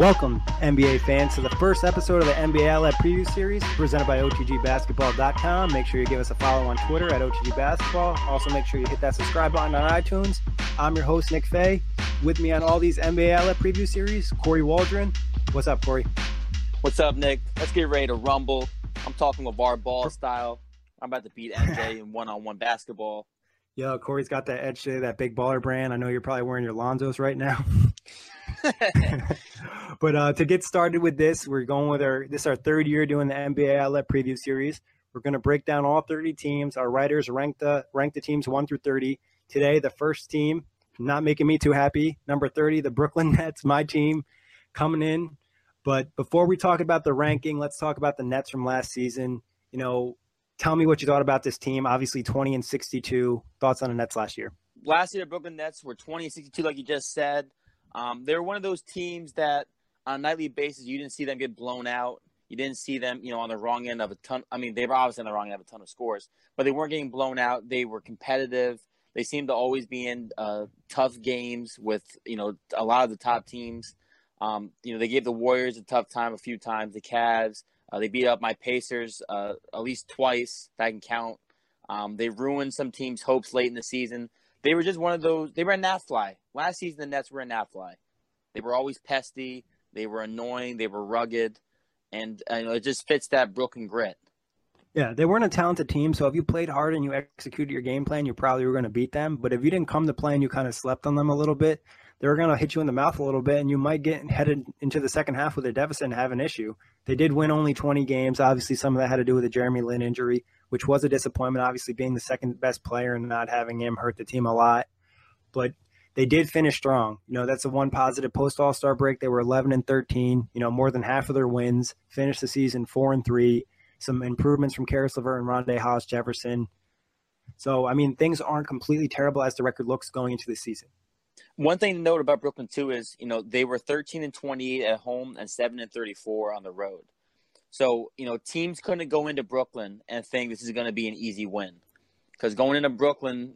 Welcome, NBA fans, to the first episode of the NBA Outlet Preview Series presented by OTGBasketball.com. Make sure you give us a follow on Twitter at OTGBasketball. Also, make sure you hit that subscribe button on iTunes. I'm your host, Nick Fay. With me on all these NBA Outlet Preview Series, Corey Waldron. What's up, Corey? What's up, Nick? Let's get ready to rumble. I'm talking LeVar Ball style. I'm about to beat MJ in one-on-one basketball. Yo, Corey's got that edge today, that big baller brand. I know you're probably wearing your Lonzos right now. But to get started with this, we're going with this is our third year doing the NBA Outlet Preview Series. We're going to break down all 30 teams. Our writers rank the teams 1 through 30. Today, the first team, not making me too happy, number 30, the Brooklyn Nets, my team, coming in. But before we talk about the ranking, let's talk about the Nets from last season. You know, tell me what you thought about this team. Obviously, 20-62. Thoughts on the Nets last year? Last year, the Brooklyn Nets were 20-62, like you just said. They were one of those teams that on a nightly basis, you didn't see them get blown out. You didn't see them, on the wrong end of a ton. I mean, they were obviously on the wrong end of a ton of scores, but they weren't getting blown out. They were competitive. They seemed to always be in tough games with, a lot of the top teams. They gave the Warriors a tough time a few times, the Cavs. They beat up my Pacers at least twice, if I can count. They ruined some teams' hopes late in the season. They were just one of those – they were a gnat fly. Last season, the Nets were a gnat fly. They were always pesty. They were annoying. They were rugged. And it just fits that Brooklyn grit. Yeah, they weren't a talented team, so if you played hard and you executed your game plan, you probably were going to beat them. But if you didn't come to play and you kind of slept on them a little bit, they were going to hit you in the mouth a little bit, and you might get headed into the second half with a deficit and have an issue. They did win only 20 games. Obviously, some of that had to do with the Jeremy Lin injury, which was a disappointment, obviously being the second best player and not having him hurt the team a lot. But they did finish strong. That's the one positive post All-Star break. They were 11-13, more than half of their wins, finished the season 4-3. Some improvements from Caris LeVert and Rondae Hollis-Jefferson. So, things aren't completely terrible as the record looks going into the season. One thing to note about Brooklyn, too, is, they were 13-28 at home and 7-34 on the road. So, teams couldn't go into Brooklyn and think this is going to be an easy win. Because going into Brooklyn,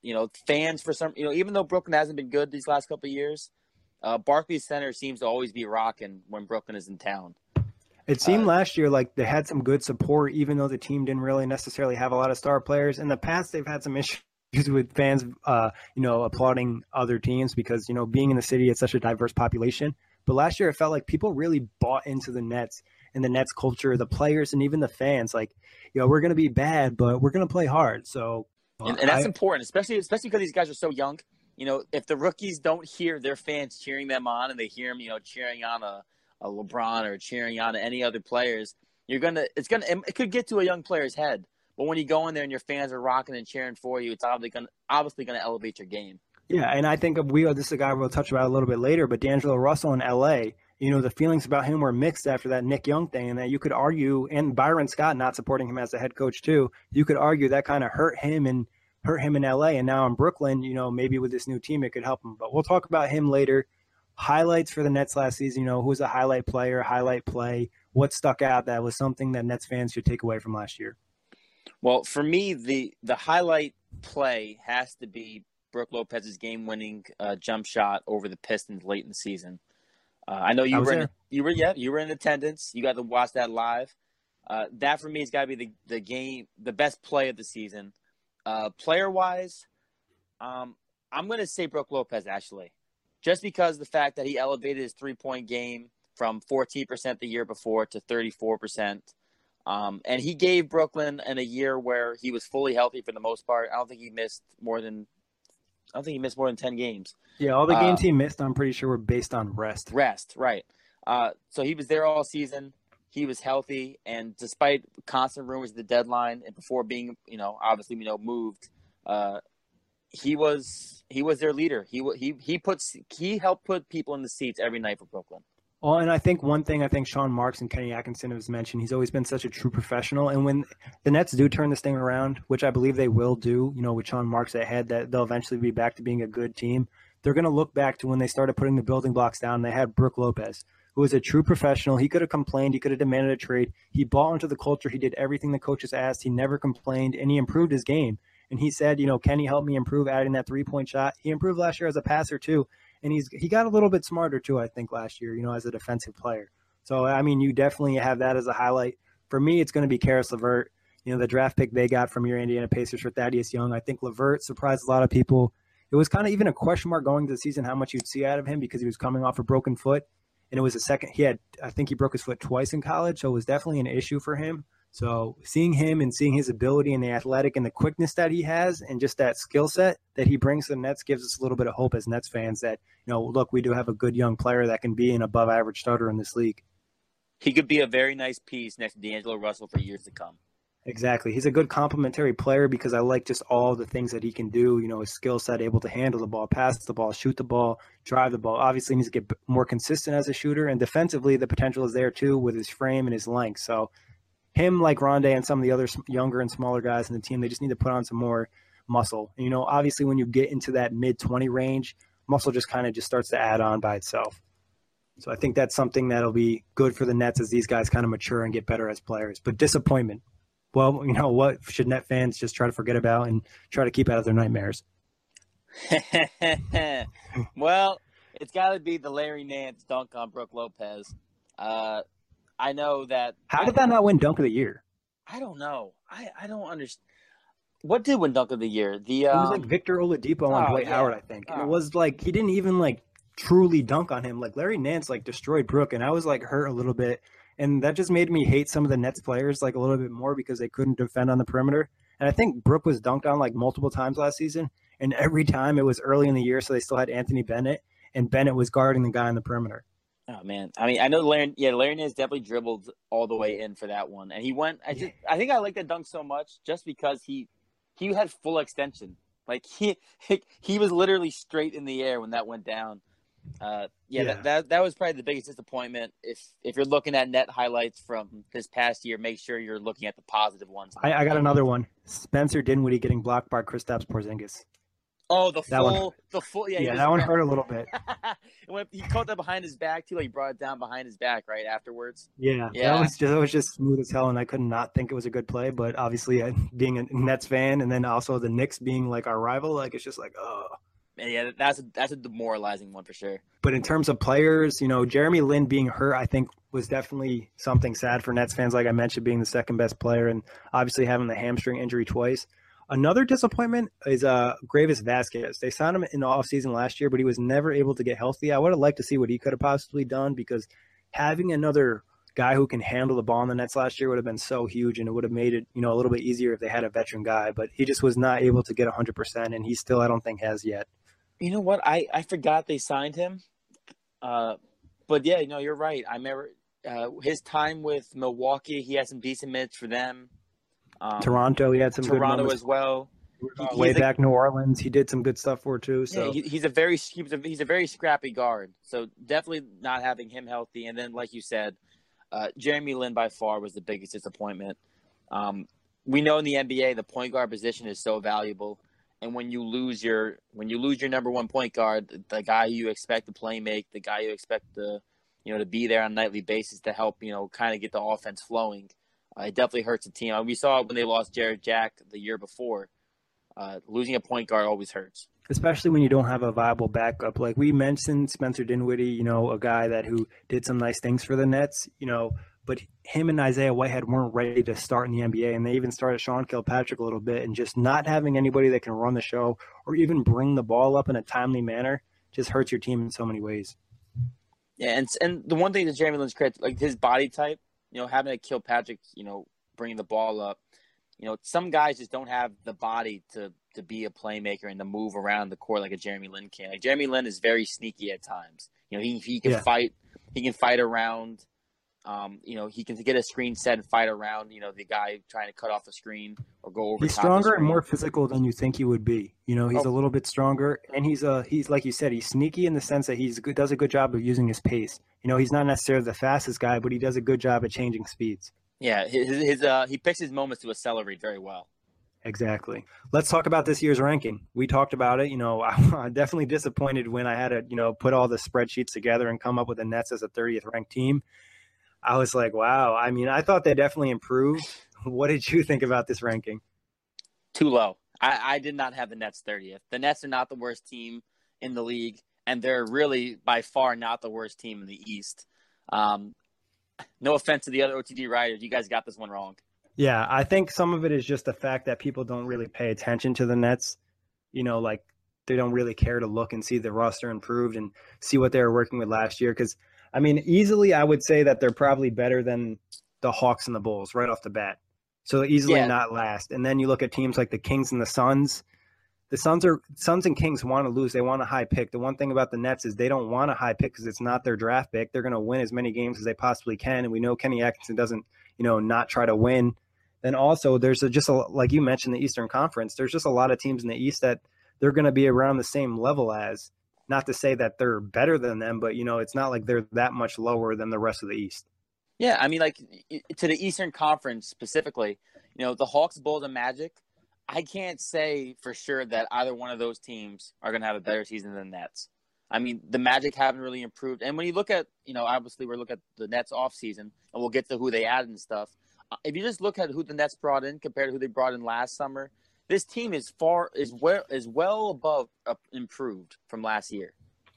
fans for some, even though Brooklyn hasn't been good these last couple of years, Barclays Center seems to always be rocking when Brooklyn is in town. It seemed last year like they had some good support, even though the team didn't really necessarily have a lot of star players. In the past, they've had some issues with fans, applauding other teams because, being in the city, it's such a diverse population. But last year, it felt like people really bought into the Nets and the Nets culture, the players, and even the fans. Like, we're going to be bad, but we're going to play hard. So, and that's important, especially because these guys are so young. If the rookies don't hear their fans cheering them on and they hear them, cheering on a LeBron or cheering on any other players, it could get to a young player's head. But when you go in there and your fans are rocking and cheering for you, it's obviously going to elevate your game. Yeah, and I think this is a guy we'll touch about a little bit later, but D'Angelo Russell in L.A., the feelings about him were mixed after that Nick Young thing, and that you could argue, and Byron Scott not supporting him as a head coach too, you could argue that kind of hurt him in L.A., and now in Brooklyn, maybe with this new team it could help him. But we'll talk about him later. Highlights for the Nets last season, who was a highlight player, highlight play, what stuck out that was something that Nets fans should take away from last year? Well, for me, the highlight play has to be Brook Lopez's game-winning jump shot over the Pistons late in the season. I know you were in attendance. You got to watch that live. That for me has got to be the best play of the season. Player-wise, I'm going to say Brook Lopez actually. Just because of the fact that he elevated his three-point game from 14% the year before to 34%. And he gave Brooklyn in a year where he was fully healthy for the most part. I don't think he missed more than 10 games. Yeah, all the games he missed, I'm pretty sure, were based on rest. Rest, right. So he was there all season. He was healthy. And despite constant rumors at the deadline and before being, obviously, moved, he was their leader. He helped put people in the seats every night for Brooklyn. Well, and I think one thing Sean Marks and Kenny Atkinson has mentioned, he's always been such a true professional. And when the Nets do turn this thing around, which I believe they will do, with Sean Marks ahead, that they'll eventually be back to being a good team. They're going to look back to when they started putting the building blocks down. They had Brook Lopez, who was a true professional. He could have complained. He could have demanded a trade. He bought into the culture. He did everything the coaches asked. He never complained, and he improved his game. And he said, can he help me improve adding that three-point shot? He improved last year as a passer too. and he got a little bit smarter too, I think, last year, as a defensive player. So, I mean, you definitely have that as a highlight. For me, it's going to be Karis LeVert. The draft pick they got from your Indiana Pacers for Thaddeus Young. I think LeVert surprised a lot of people. It was kind of even a question mark going into the season how much you'd see out of him because he was coming off a broken foot. And it was I think he broke his foot twice in college, so it was definitely an issue for him. So seeing him and seeing his ability and the athletic and the quickness that he has and just that skill set that he brings to the Nets gives us a little bit of hope as Nets fans that, look, we do have a good young player that can be an above average starter in this league. He could be a very nice piece next to D'Angelo Russell for years to come. Exactly. He's a good complementary player because I like just all the things that he can do, his skill set, able to handle the ball, pass the ball, shoot the ball, drive the ball. Obviously, he needs to get more consistent as a shooter, and defensively, the potential is there too with his frame and his length. So him, like Rondé and some of the other younger and smaller guys in the team, they just need to put on some more muscle. And, obviously, when you get into that mid-20 range, muscle just kind of just starts to add on by itself. So I think that's something that'll be good for the Nets as these guys kind of mature and get better as players. But disappointment. Well, what should Net fans just try to forget about and try to keep out of their nightmares? Well, it's got to be the Larry Nance dunk on Brook Lopez. I know that. How did that not win Dunk of the Year? I don't know. I don't understand. What did win Dunk of the Year? It was like Victor Oladipo on Dwight Howard, I think. And it was like he didn't even truly dunk on him. Like Larry Nance destroyed Brook, and I was hurt a little bit. And that just made me hate some of the Nets players a little bit more because they couldn't defend on the perimeter. And I think Brook was dunked on multiple times last season. And every time it was early in the year, so they still had Anthony Bennett. And Bennett was guarding the guy on the perimeter. Oh, man. I mean, I know Larry Nance definitely dribbled all the way in for that one. And he went – I think I like that dunk so much just because he had full extension. He was literally straight in the air when that went down. That was probably the biggest disappointment. If you're looking at net highlights from this past year, make sure you're looking at the positive ones. I got another one. Spencer Dinwiddie getting blocked by Kristaps Porzingis. Oh, the full. Yeah, that one hurt a little bit. He caught that behind his back too. He brought it down behind his back right afterwards. Yeah. That was just smooth as hell, and I could not think it was a good play. But obviously, being a Nets fan, and then also the Knicks being our rival, it's just oh. Yeah, that's a demoralizing one for sure. But in terms of players, Jeremy Lin being hurt, I think was definitely something sad for Nets fans. Like I mentioned, being the second best player, and obviously having the hamstring injury twice. Another disappointment is Gravis Vasquez. They signed him in the offseason last year, but he was never able to get healthy. I would have liked to see what he could have possibly done because having another guy who can handle the ball in the Nets last year would have been so huge, and it would have made it, a little bit easier if they had a veteran guy. But he just was not able to get 100%, and he still, I don't think, has yet. You know what? I forgot they signed him. But yeah, you're right. I remember his time with Milwaukee. He had some decent minutes for them. Toronto, he had some good Toronto numbers. As well. Way back New Orleans, he did some good stuff for too. So yeah, he's a very scrappy guard. So definitely not having him healthy. And then, like you said, Jeremy Lin by far was the biggest disappointment. We know in the NBA the point guard position is so valuable. And when you lose your number one point guard, the guy you expect to play make, the guy you expect to be there on a nightly basis to help kind of get the offense flowing, it definitely hurts the team. We saw it when they lost Jared Jack the year before. Losing a point guard always hurts, especially when you don't have a viable backup. Like we mentioned, Spencer Dinwiddie, a guy who did some nice things for the Nets, but him and Isaiah Whitehead weren't ready to start in the NBA, and they even started Sean Kilpatrick a little bit, and just not having anybody that can run the show or even bring the ball up in a timely manner just hurts your team in so many ways. Yeah, and the one thing that Jeremy Lin's credit, his body type, having a Kilpatrick, bringing the ball up, some guys just don't have the body to be a playmaker and to move around the court like a Jeremy Lin can. Like Jeremy Lin is very sneaky at times. He can fight. He can fight around. He can get a screen set and fight around, the guy trying to cut off a screen or go over. He's stronger and more physical than you think he would be. He's a little bit stronger, and he's like you said, he's sneaky in the sense that does a good job of using his pace. He's not necessarily the fastest guy, but he does a good job at changing speeds. Yeah, he picks his moments to accelerate very well. Exactly. Let's talk about this year's ranking. We talked about it. I'm definitely disappointed when I had to, put all the spreadsheets together and come up with the Nets as a 30th ranked team. I was like, wow. I mean, I thought they definitely improved. What did you think about this ranking? Too low. I did not have the Nets 30th. The Nets are not the worst team in the league. and they're really by far not the worst team in the East. Um, no offense to the other OTD writers, you guys got this one wrong. Yeah, I think some of it is just the fact that people don't really pay attention to the Nets. Like they don't really care to look and see the roster improved and see what they were working with last year. Because, I mean, easily I would say that they're probably better than the Hawks and the Bulls right off the bat. So easily not last. And then you look at teams like the Kings and the Suns. The Suns and Kings want to lose. They want a high pick. The one thing about the Nets is they don't want a high pick because it's not their draft pick. They're going to win as many games as they possibly can. And we know Kenny Atkinson doesn't, not try to win. Then also there's like you mentioned, the Eastern Conference. There's just a lot of teams in the East that they're going to be around the same level as. Not to say that they're better than them, but, it's not like they're that much lower than the rest of the East. Yeah, I mean, like, to the Eastern Conference specifically, the Hawks, Bulls, and Magic, I can't say for sure that either one of those teams are going to have a better season than the Nets. I mean, the Magic haven't really improved. And when you look at, obviously we're looking at the Nets offseason, and we'll get to who they added and stuff. If you just look at who the Nets brought in compared to who they brought in last summer, this team is well above improved from last year.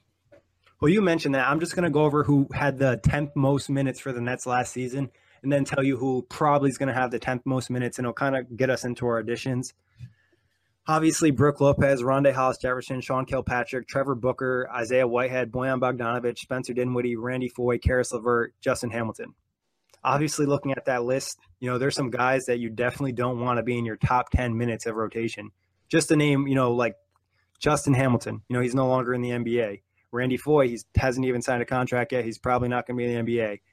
Well, you mentioned that. I'm just going to go over who had the 10th most minutes for the Nets last season and then tell you who probably is going to have the 10th most minutes, and it'll kind of get us into our additions. Obviously, Brook Lopez, Rondae Hollis-Jefferson, Sean Kilpatrick, Trevor Booker, Isaiah Whitehead, Bojan Bogdanovic, Spencer Dinwiddie, Randy Foye, Karis LeVert, Justin Hamilton. Obviously, looking at that list, there's some guys that you definitely don't want to be in your top 10 minutes of rotation. Just to name, like Justin Hamilton, he's no longer in the NBA. Randy Foye, he hasn't even signed a contract yet. He's probably not going to be in the NBA.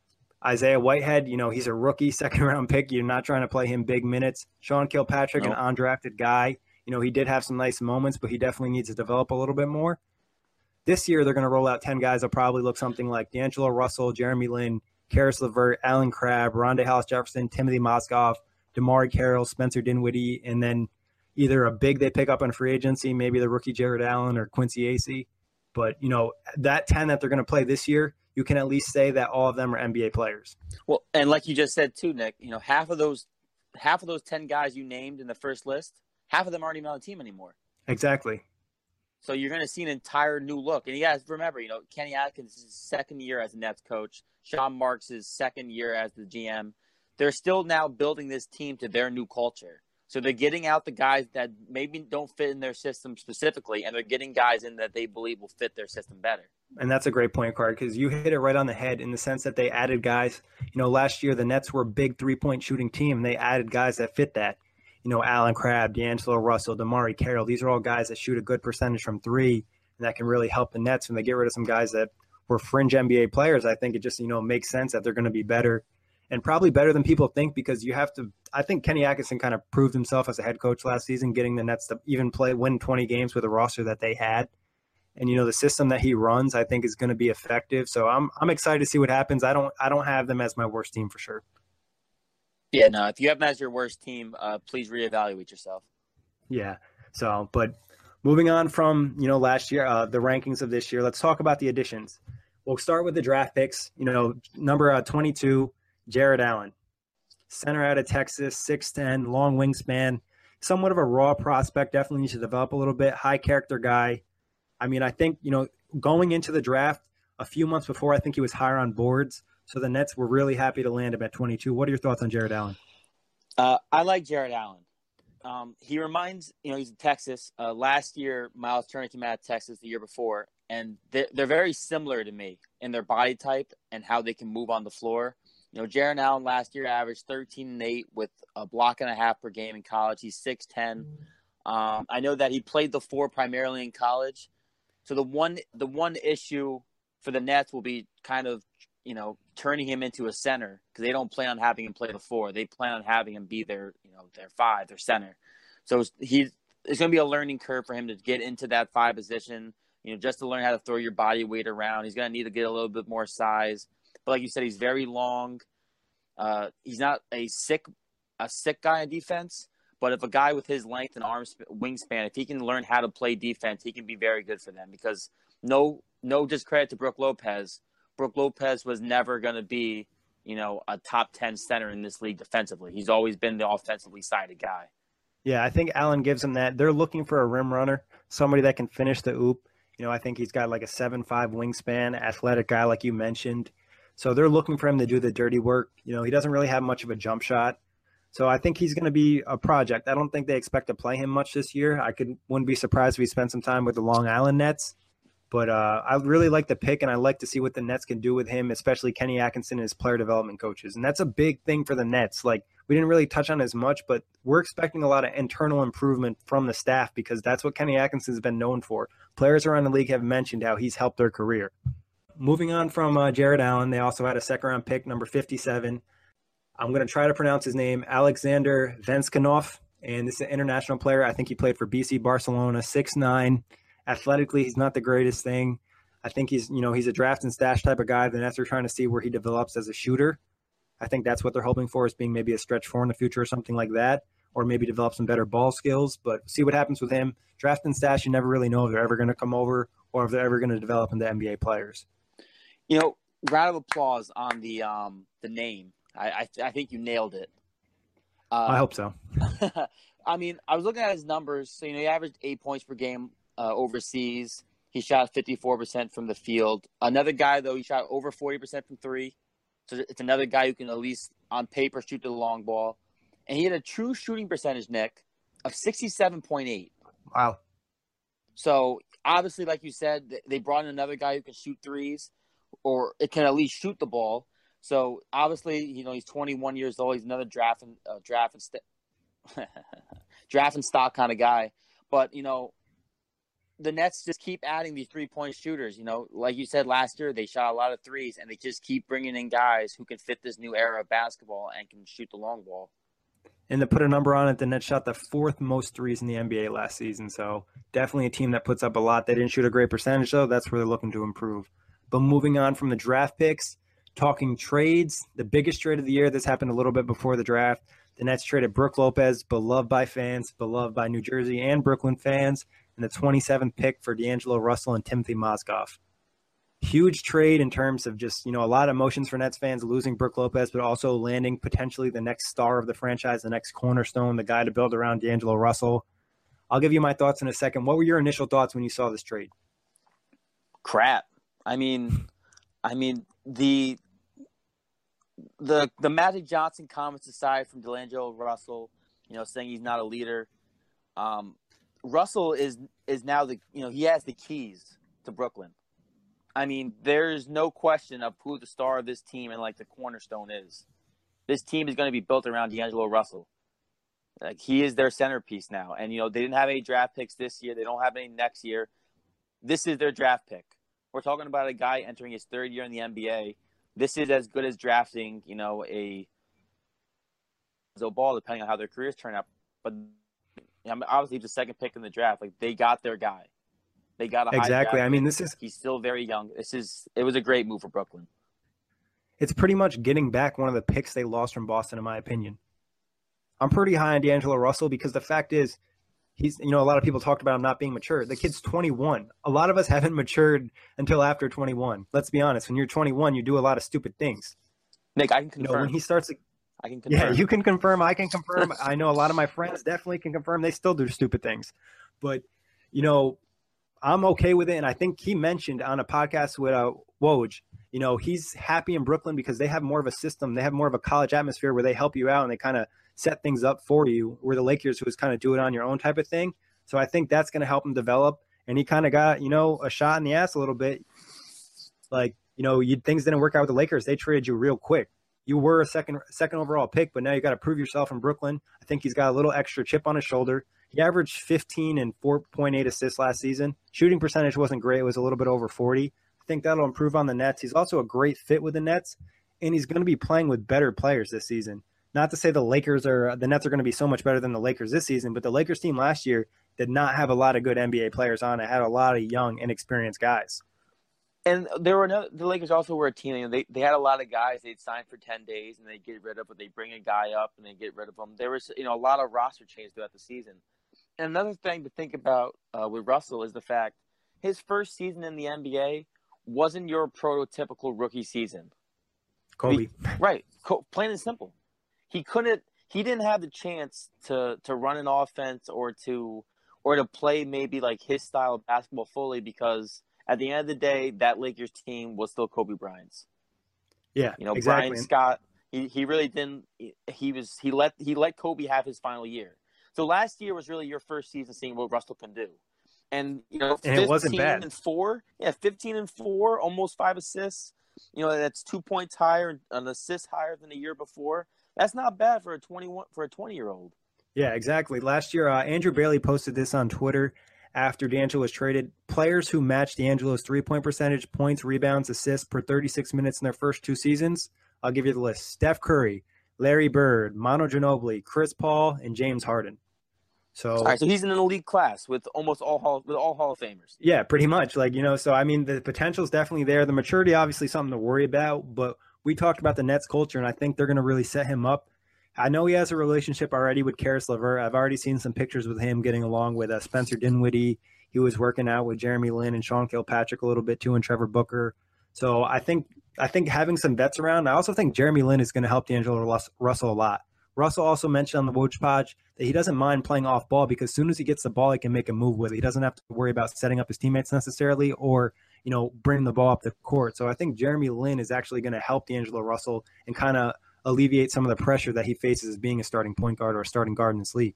Isaiah Whitehead, he's a rookie, second-round pick. You're not trying to play him big minutes. Sean Kilpatrick, an undrafted guy. He did have some nice moments, but he definitely needs to develop a little bit more. This year, they're going to roll out 10 guys that probably look something like D'Angelo Russell, Jeremy Lin, Karis LeVert, Alan Crabb, Rondae Hollis-Jefferson, Timothy Mozgov, DeMar Carroll, Spencer Dinwiddie, and then either a big they pick up in free agency, maybe the rookie Jared Allen or Quincy Acey. But, that 10 that they're going to play this year, you can at least say that all of them are NBA players. Well, and like you just said too, Nick, half of those 10 guys you named in the first list, half of them aren't even on the team anymore. Exactly. So you're going to see an entire new look. And you guys remember, Kenny Atkins' second year as a Nets coach, Sean Marks' second year as the GM. They're still now building this team to their new culture. So they're getting out the guys that maybe don't fit in their system specifically, and they're getting guys in that they believe will fit their system better. And that's a great point, Card, because you hit it right on the head in the sense that they added guys. Last year the Nets were a big three-point shooting team, and they added guys that fit that. Alan Crabb, D'Angelo Russell, DeMar Carroll. These are all guys that shoot a good percentage from three, and that can really help the Nets when they get rid of some guys that were fringe NBA players. I think it just, makes sense that they're going to be better and probably better than people think, because you have to – I think Kenny Atkinson kind of proved himself as a head coach last season, getting the Nets to even win 20 games with a roster that they had. And, the system that he runs, I think, is going to be effective. So I'm excited to see what happens. I don't have them as my worst team for sure. Yeah, no, if you have them as your worst team, please reevaluate yourself. Yeah. So, but moving on from, last year, the rankings of this year, let's talk about the additions. We'll start with the draft picks. Number 22, Jared Allen. Center out of Texas, 6'10", long wingspan, somewhat of a raw prospect, definitely needs to develop a little bit, high character guy. I mean, I think, going into the draft a few months before, I think he was higher on boards. So the Nets were really happy to land him at 22. What are your thoughts on Jared Allen? I like Jared Allen. He reminds, he's in Texas. Last year, Miles Turner came out of Texas the year before, and they're very similar to me in their body type and how they can move on the floor. Jared Allen last year averaged 13 and 8 with a block and a half per game in college. He's 6'10". I know that he played the four primarily in college. So the one issue for the Nets will be kind of, turning him into a center, because they don't plan on having him play the four. They plan on having him be their five, their center. So it's going to be a learning curve for him to get into that five position, just to learn how to throw your body weight around. He's going to need to get a little bit more size. But like you said, he's very long. He's not a sick guy in defense, but if a guy with his length and wingspan, if he can learn how to play defense, he can be very good for them, because no discredit to Brook Lopez. Brook Lopez was never going to be, a top 10 center in this league defensively. He's always been the offensively sided guy. Yeah, I think Allen gives him that. They're looking for a rim runner, somebody that can finish the oop. I think he's got like a 7'5" wingspan, athletic guy, like you mentioned. So they're looking for him to do the dirty work. He doesn't really have much of a jump shot. So I think he's going to be a project. I don't think they expect to play him much this year. Wouldn't be surprised if he spent some time with the Long Island Nets. But I really like the pick, and I like to see what the Nets can do with him, especially Kenny Atkinson and his player development coaches. And that's a big thing for the Nets. Like, we didn't really touch on as much, but we're expecting a lot of internal improvement from the staff because that's what Kenny Atkinson's been known for. Players around the league have mentioned how he's helped their career. Moving on from Jared Allen, they also had a second-round pick, number 57. I'm going to try to pronounce his name, Alexander Venskanov, and this is an international player. I think he played for BC Barcelona, 6'9". Athletically, he's not the greatest thing. I think he's a draft and stash type of guy. The Nets are trying to see where he develops as a shooter. I think that's what they're hoping for, is being maybe a stretch four in the future or something like that, or maybe develop some better ball skills. But see what happens with him. Draft and stash, you never really know if they're ever going to come over or if they're ever going to develop into NBA players. Round of applause on the name. I think you nailed it. I hope so. I mean, I was looking at his numbers. So, he averaged 8 points per game overseas. He shot 54% from the field. Another guy, though, he shot over 40% from three. So it's another guy who can at least on paper shoot the long ball. And he had a true shooting percentage, Nick, of 67.8. Wow. So obviously, like you said, they brought in another guy who can shoot threes, or it can at least shoot the ball. So obviously, he's 21 years old. He's another draft and stock kind of guy. But the Nets just keep adding these 3-point shooters. Like you said last year, they shot a lot of threes, and they just keep bringing in guys who can fit this new era of basketball and can shoot the long ball. And to put a number on it, the Nets shot the 4th most threes in the NBA last season. So definitely a team that puts up a lot. They didn't shoot a great percentage, though. That's where they're looking to improve. But moving on from the draft picks, talking trades, the biggest trade of the year, this happened a little bit before the draft. The Nets traded Brook Lopez, beloved by fans, beloved by New Jersey and Brooklyn fans, and the 27th pick for D'Angelo Russell and Timothy Mozgov. Huge trade in terms of just, a lot of emotions for Nets fans losing Brook Lopez, but also landing potentially the next star of the franchise, the next cornerstone, the guy to build around D'Angelo Russell. I'll give you my thoughts in a second. What were your initial thoughts when you saw this trade? Crap. I mean, the Magic Johnson comments aside from D'Angelo Russell, saying he's not a leader. Russell is now he has the keys to Brooklyn. I mean, there's no question of who the star of this team and the cornerstone is. This team is going to be built around D'Angelo Russell. He is their centerpiece now. And, they didn't have any draft picks this year. They don't have any next year. This is their draft pick. We're talking about a guy entering his 3rd year in the NBA. This is as good as drafting, a ball, depending on how their careers turn out. But obviously, the 2nd pick in the draft, they got their guy. They got a high exactly. I mean, he's still very young. It was a great move for Brooklyn. It's pretty much getting back one of the picks they lost from Boston, in my opinion. I'm pretty high on D'Angelo Russell because the fact is, he's, a lot of people talked about him not being mature. The kid's 21. A lot of us haven't matured until after 21. Let's be honest. When you're 21, you do a lot of stupid things. Nick, I can confirm. When he starts, I can confirm. Yeah, you can confirm. I can confirm. I know a lot of my friends definitely can confirm. They still do stupid things, but I'm okay with it. And I think he mentioned on a podcast with Woj, he's happy in Brooklyn because they have more of a system. They have more of a college atmosphere where they help you out and they kind of set things up for you, where the Lakers was kind of do it on your own type of thing. So I think that's going to help him develop. And he kind of got, a shot in the ass a little bit. Things didn't work out with the Lakers. They traded you real quick. You were a second overall pick, but now you got to prove yourself in Brooklyn. I think he's got a little extra chip on his shoulder. He averaged 15 and 4.8 assists last season. Shooting percentage wasn't great. It was a little bit over 40. I think that'll improve on the Nets. He's also a great fit with the Nets, and he's going to be playing with better players this season. Not to say the Nets are going to be so much better than the Lakers this season, but the Lakers team last year did not have a lot of good NBA players on it. Had a lot of young, inexperienced guys. And the Lakers also were a team. They had a lot of guys they'd sign for 10 days and they get rid of, but they bring a guy up and they get rid of them. There was a lot of roster change throughout the season. And another thing to think about with Russell is the fact his first season in the NBA wasn't your prototypical rookie season. Kobe. Right. Plain and simple. He didn't have the chance to run an offense or to or to play maybe like his style of basketball fully, because at the end of the day, that Lakers team was still Kobe Bryant's. Yeah, Brian exactly. Scott, he really didn't. He let Kobe have his final year. So last year was really your first season seeing what Russell can do, and And it wasn't 15 bad. and 4, 15 and 4, almost 5 assists. That's 2 points higher, an assist higher than the year before. That's not bad for a 20-year-old. Yeah, exactly. Last year, Andrew Bailey posted this on Twitter after D'Angelo was traded. Players who matched D'Angelo's 3-point percentage, points, rebounds, assists per 36 minutes in their first 2 seasons. I'll give you the list: Steph Curry, Larry Bird, Manu Ginobili, Chris Paul, and James Harden. All right, so he's in an elite class with almost all Hall of Famers. Yeah, pretty much. So I mean, the potential is definitely there. The maturity, obviously, something to worry about. But we talked about the Nets culture, and I think they're going to really set him up. I know he has a relationship already with Karis LeVert. I've already seen some pictures with him getting along with Spencer Dinwiddie. He was working out with Jeremy Lin and Sean Kilpatrick a little bit too, and Trevor Booker. So I think having some vets around. I also think Jeremy Lin is going to help D'Angelo Russell a lot. Russell also mentioned on the Woj Pod that he doesn't mind playing off ball because as soon as he gets the ball, he can make a move with it. He doesn't have to worry about setting up his teammates necessarily or, bring the ball up the court. So I think Jeremy Lin is actually going to help D'Angelo Russell and kind of alleviate some of the pressure that he faces as being a starting point guard or a starting guard in this league.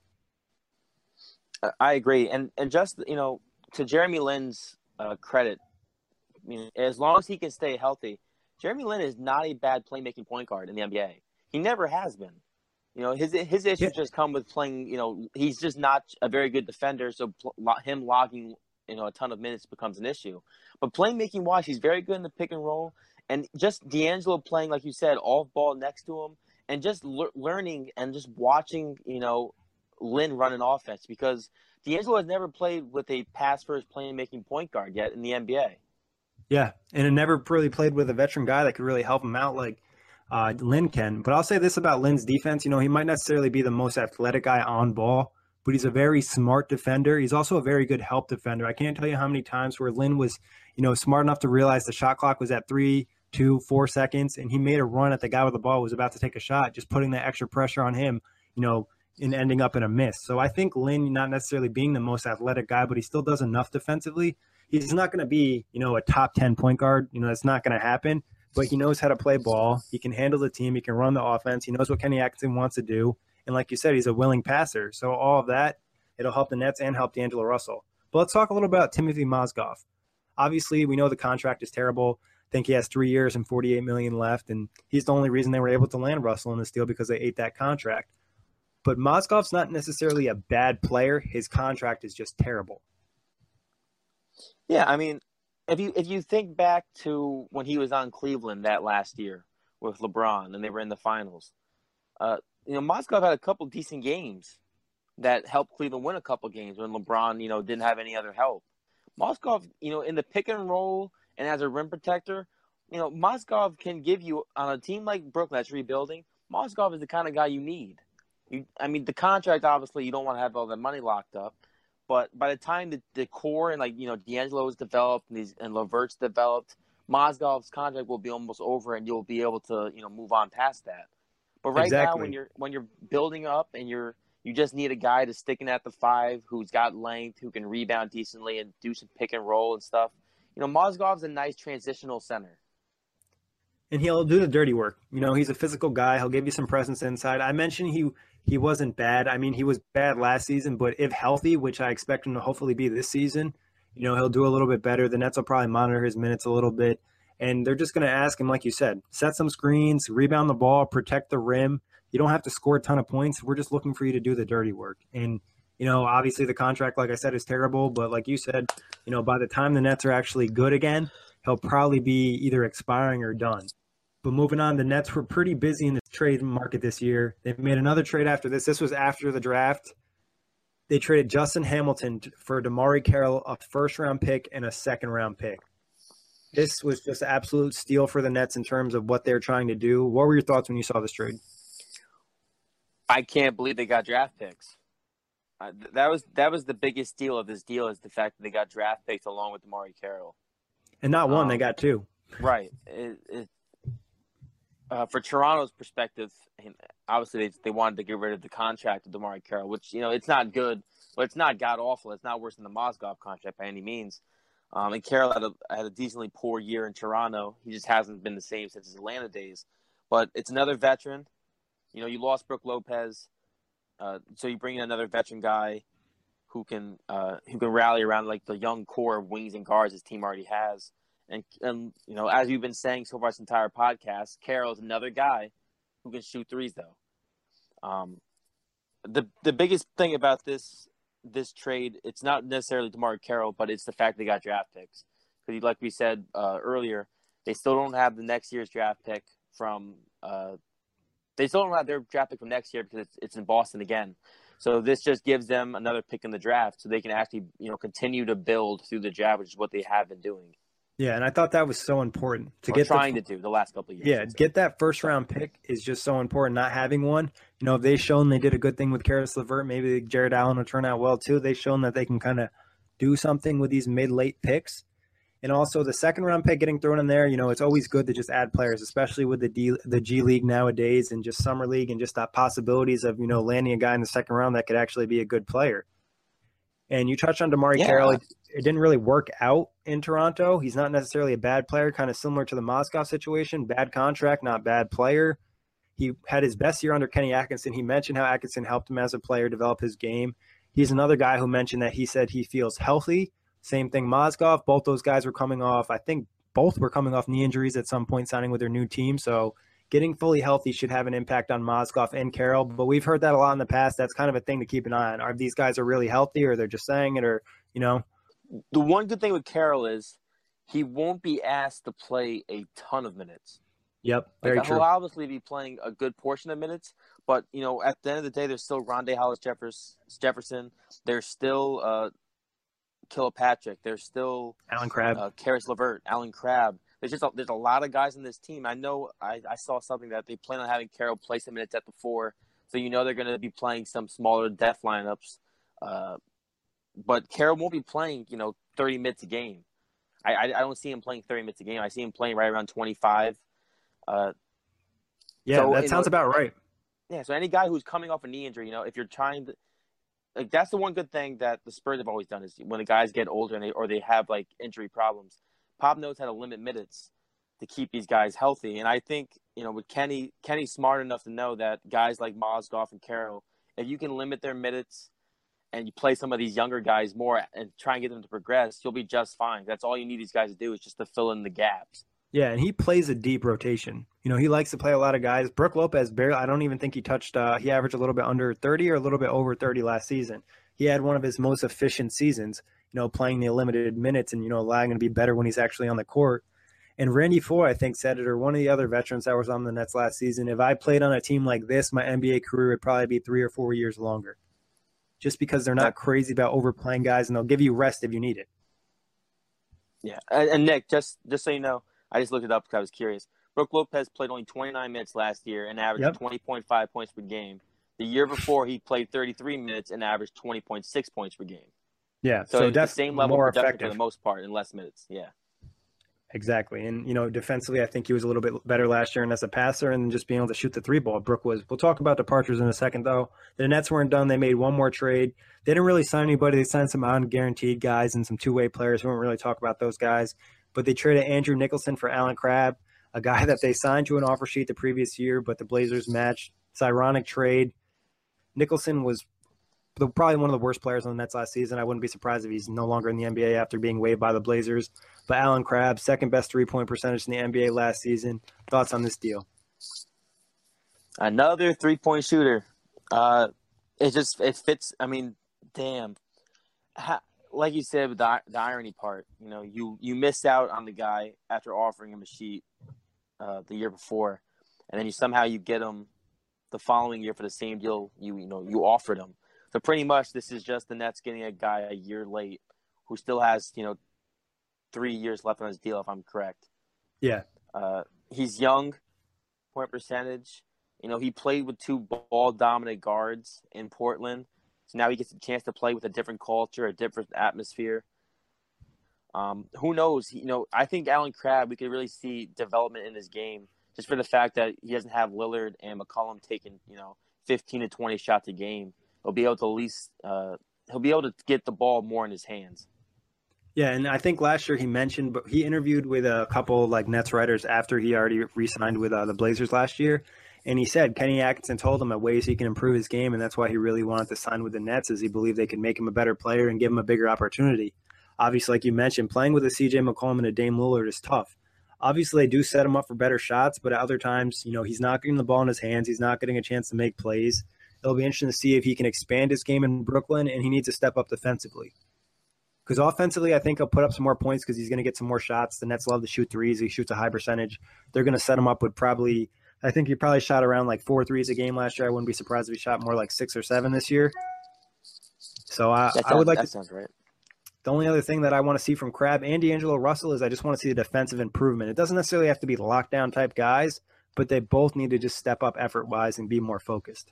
I agree. And just, to Jeremy Lin's credit, as long as he can stay healthy, Jeremy Lin is not a bad playmaking point guard in the NBA. He never has been. His issues just come with playing. He's just not a very good defender, so him logging a ton of minutes becomes an issue. But playmaking wise, he's very good in the pick and roll, and just D'Angelo playing, like you said, off ball next to him, and just learning and just watching Lin run an offense, because D'Angelo has never played with a pass first playmaking point guard yet in the NBA. Yeah, and it never really played with a veteran guy that could really help him out like Lin can. But I'll say this about Lin's defense. He might necessarily be the most athletic guy on ball, but he's a very smart defender. He's also a very good help defender. I can't tell you how many times where Lin was, smart enough to realize the shot clock was at 3, 2, 4 seconds, and he made a run at the guy with the ball who was about to take a shot, just putting that extra pressure on him, and ending up in a miss. So I think Lin, not necessarily being the most athletic guy, but he still does enough defensively. He's not going to be, a top 10 point guard. That's not going to happen. But he knows how to play ball. He can handle the team. He can run the offense. He knows what Kenny Atkinson wants to do. And like you said, he's a willing passer. So all of that, it'll help the Nets and help D'Angelo Russell. But let's talk a little about Timothy Mozgov. Obviously, we know the contract is terrible. I think he has 3 years and $48 million left. And he's the only reason they were able to land Russell in this deal, because they ate that contract. But Mozgov's not necessarily a bad player. His contract is just terrible. Yeah, I mean, if you think back to when he was on Cleveland that last year with LeBron and they were in the finals, Mozgov had a couple decent games that helped Cleveland win a couple games when LeBron, didn't have any other help. Mozgov, in the pick and roll and as a rim protector, Mozgov can give you, on a team like Brooklyn that's rebuilding, Mozgov is the kind of guy you need. The contract, obviously, you don't want to have all that money locked up. But by the time the core and D'Angelo is developed and LeVert's developed, Mozgov's contract will be almost over, and you'll be able to move on past that. But right now, when you're building up and you just need a guy to stick in at the 5 who's got length, who can rebound decently and do some pick and roll and stuff. Mozgov's a nice transitional center. And he'll do the dirty work. He's a physical guy. He'll give you some presence inside. I mentioned he wasn't bad. He was bad last season, but if healthy, which I expect him to hopefully be this season, he'll do a little bit better. The Nets will probably monitor his minutes a little bit. And they're just going to ask him, like you said, set some screens, rebound the ball, protect the rim. You don't have to score a ton of points. We're just looking for you to do the dirty work. And, obviously the contract, like I said, is terrible. But like you said, by the time the Nets are actually good again, he'll probably be either expiring or done. But moving on, the Nets were pretty busy in the trade market this year. They made another trade after this. This was after the draft. They traded Justin Hamilton for DeMarre Carroll, a first-round pick and a second-round pick. This was just an absolute steal for the Nets in terms of what they're trying to do. What were your thoughts when you saw this trade? I can't believe they got draft picks. That was the biggest deal of this deal, is the fact that they got draft picks along with DeMarre Carroll. And not one, they got 2. Right. For Toronto's perspective, obviously they wanted to get rid of the contract of DeMarre Carroll, which it's not good, but it's not god awful. It's not worse than the Mozgov contract by any means. And Carroll had a decently poor year in Toronto. He just hasn't been the same since his Atlanta days. But it's another veteran. You lost Brook Lopez, so you bring in another veteran guy who can rally around like the young core of wings and guards his team already has. And as we've been saying so far this entire podcast, Carroll is another guy who can shoot threes, though. The biggest thing about this trade, it's not necessarily DeMarre Carroll, but it's the fact they got draft picks. Because like we said earlier, they still don't have the next year's draft pick from they still don't have their draft pick from next year because it's in Boston again. So this just gives them another pick in the draft so they can actually, continue to build through the draft, which is what they have been doing. Yeah, and I thought that was so important to do the last couple of years. Yeah, get that first round pick is just so important. Not having one, if they've shown they did a good thing with Caris LeVert, maybe Jared Allen will turn out well too. They've shown that they can kind of do something with these mid-late picks, and also the second round pick getting thrown in there. It's always good to just add players, especially with the G League nowadays and just summer league and just that possibilities of landing a guy in the second round that could actually be a good player. And you touched on DeMarre Carroll. It didn't really work out in Toronto. He's not necessarily a bad player, kind of similar to the Mozgov situation. Bad contract, not bad player. He had his best year under Kenny Atkinson. He mentioned how Atkinson helped him as a player develop his game. He's another guy who mentioned that he said he feels healthy. Same thing, Mozgov. Both those guys were coming off, I think both were coming off knee injuries at some point, signing with their new team. So getting fully healthy should have an impact on Mozgov and Carroll, but we've heard that a lot in the past. That's kind of a thing to keep an eye on. Are these guys are really healthy, or they're just saying it, or The one good thing with Carroll is he won't be asked to play a ton of minutes. Yep, very true. He'll obviously be playing a good portion of minutes, but at the end of the day, there's still Rondae Hollis-Jefferson. There's still Kilpatrick. There's still Alan Crabb, Caris LeVert, Alan Crabb. There's a lot of guys in this team. I know I saw something that they plan on having Carroll play some minutes at the 4, so they're going to be playing some smaller depth lineups. But Carroll won't be playing 30 minutes a game. I don't see him playing 30 minutes a game. I see him playing right around 25. That sounds about right. Yeah, so any guy who's coming off a knee injury, if you're trying to that's the one good thing that the Spurs have always done is when the guys get older and they have injury problems. Pop knows how to limit minutes to keep these guys healthy. And I think, with Kenny's smart enough to know that guys like Mozgov and Carroll, if you can limit their minutes and you play some of these younger guys more and try and get them to progress, you'll be just fine. That's all you need these guys to do is just to fill in the gaps. Yeah, and he plays a deep rotation. He likes to play a lot of guys. Brook Lopez, barely, I don't even think he touched he averaged a little bit under 30 or a little bit over 30 last season. He had one of his most efficient seasons, playing the limited minutes and, allowing him to be better when he's actually on the court. And Randy Foye, I think, said it, or one of the other veterans that was on the Nets last season, if I played on a team like this, my NBA career would probably be 3 or 4 years longer. Just because they're not crazy about overplaying guys, and they'll give you rest if you need it. Yeah, and Nick, just so you know, I just looked it up because I was curious. Brook Lopez played only 29 minutes last year and averaged 20.5 points per game. The year before, he played 33 minutes and averaged 20.6 points per game. Yeah, so that's the same level more of production effective for the most part in less minutes. Yeah, exactly. And defensively, I think he was a little bit better last year, and as a passer, and just being able to shoot the 3-ball. Brook was. We'll talk about departures in a second, though. The Nets weren't done. They made one more trade. They didn't really sign anybody. They signed some unguaranteed guys and some two-way players. We won't really talk about those guys. But they traded Andrew Nicholson for Alan Crabb, a guy that they signed to an offer sheet the previous year, but the Blazers matched. It's an ironic trade. Nicholson was probably one of the worst players on the Nets last season. I wouldn't be surprised if he's no longer in the NBA after being waived by the Blazers. But Alan Crabb, second best three-point percentage in the NBA last season. Thoughts on this deal? Another three-point shooter. It fits. I mean, damn. Like you said, with the irony part, you missed out on the guy after offering him a sheet the year before, and then somehow you get him the following year for the same deal you offered him. So pretty much this is just the Nets getting a guy a year late who still has 3 years left on his deal, if I'm correct. Yeah. He's young, point percentage. He played with 2 ball-dominant guards in Portland. So now he gets a chance to play with a different culture, a different atmosphere. Who knows? I think Alan Crabb, we could really see development in his game just for the fact that he doesn't have Lillard and McCollum taking 15 to 20 shots a game. He'll be able to at least he'll be able to get the ball more in his hands. Yeah, and I think last year he mentioned, but he interviewed with a couple like Nets writers after he already re-signed with the Blazers last year, and he said Kenny Atkinson told him that ways he can improve his game, and that's why he really wanted to sign with the Nets, is he believed they could make him a better player and give him a bigger opportunity. Obviously, like you mentioned, playing with a CJ McCollum and a Dame Lillard is tough. Obviously, they do set him up for better shots, but at other times, he's not getting the ball in his hands. He's not getting a chance to make plays. It'll be interesting to see if he can expand his game in Brooklyn, and he needs to step up defensively. Because offensively, I think he'll put up some more points because he's going to get some more shots. The Nets love to shoot threes. He shoots a high percentage. They're going to set him up with I think he probably shot around like 4 threes a game last year. I wouldn't be surprised if he shot more like 6 or 7 this year. So I would like that sounds right. The only other thing that I want to see from Crabbe and D'Angelo Russell is I just want to see the defensive improvement. It doesn't necessarily have to be lockdown type guys, but they both need to just step up effort-wise and be more focused.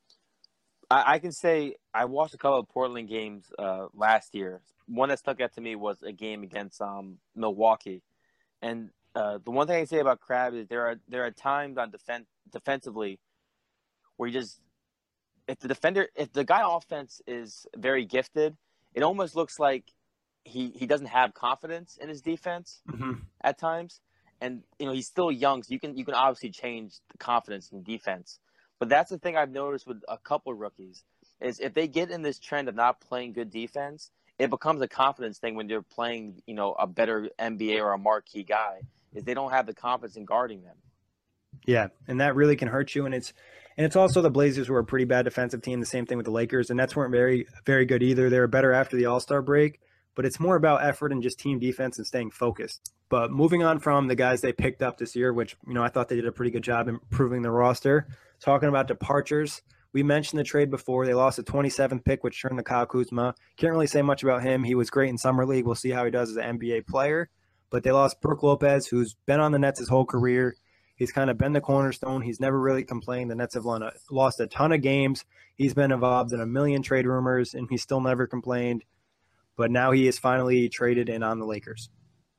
I can say I watched a couple of Portland games last year. One that stuck out to me was a game against Milwaukee, and the one thing I can say about Crabbe is there are times on defensively where if the guy offense is very gifted, it almost looks like he doesn't have confidence in his defense at times, and he's still young, so you can obviously change the confidence in defense. But that's the thing I've noticed with a couple of rookies is if they get in this trend of not playing good defense, it becomes a confidence thing when you're playing, a better NBA or a marquee guy, is they don't have the confidence in guarding them. Yeah, and that really can hurt you. And it's also the Blazers, who are a pretty bad defensive team. The same thing with the Lakers. The Nets weren't very, very good either. They were better after the All-Star break, but it's more about effort and just team defense and staying focused. But moving on from the guys they picked up this year, which, I thought they did a pretty good job improving the roster. Talking about departures, we mentioned the trade before. They lost a 27th pick, which turned to Kyle Kuzma. Can't really say much about him. He was great in Summer League. We'll see how he does as an NBA player. But they lost Brook Lopez, who's been on the Nets his whole career. He's kind of been the cornerstone. He's never really complained. The Nets have lost a ton of games. He's been involved in a million trade rumors, and he's still never complained. But now he is finally traded and on the Lakers.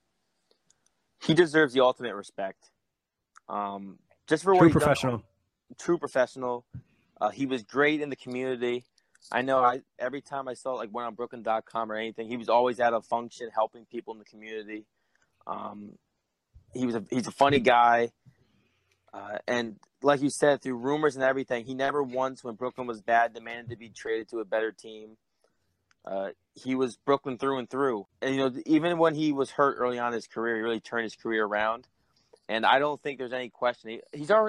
He deserves the ultimate respect. Just for what he's professional. Done. True professional. He was great in the community. I know every time I saw went on Brooklyn.com or anything, he was always at a function helping people in the community. He's a funny guy. And like you said, through rumors and everything, he never once, when Brooklyn was bad, demanded to be traded to a better team. He was Brooklyn through and through. And, even when he was hurt early on in his career, he really turned his career around. And I don't think there's any question.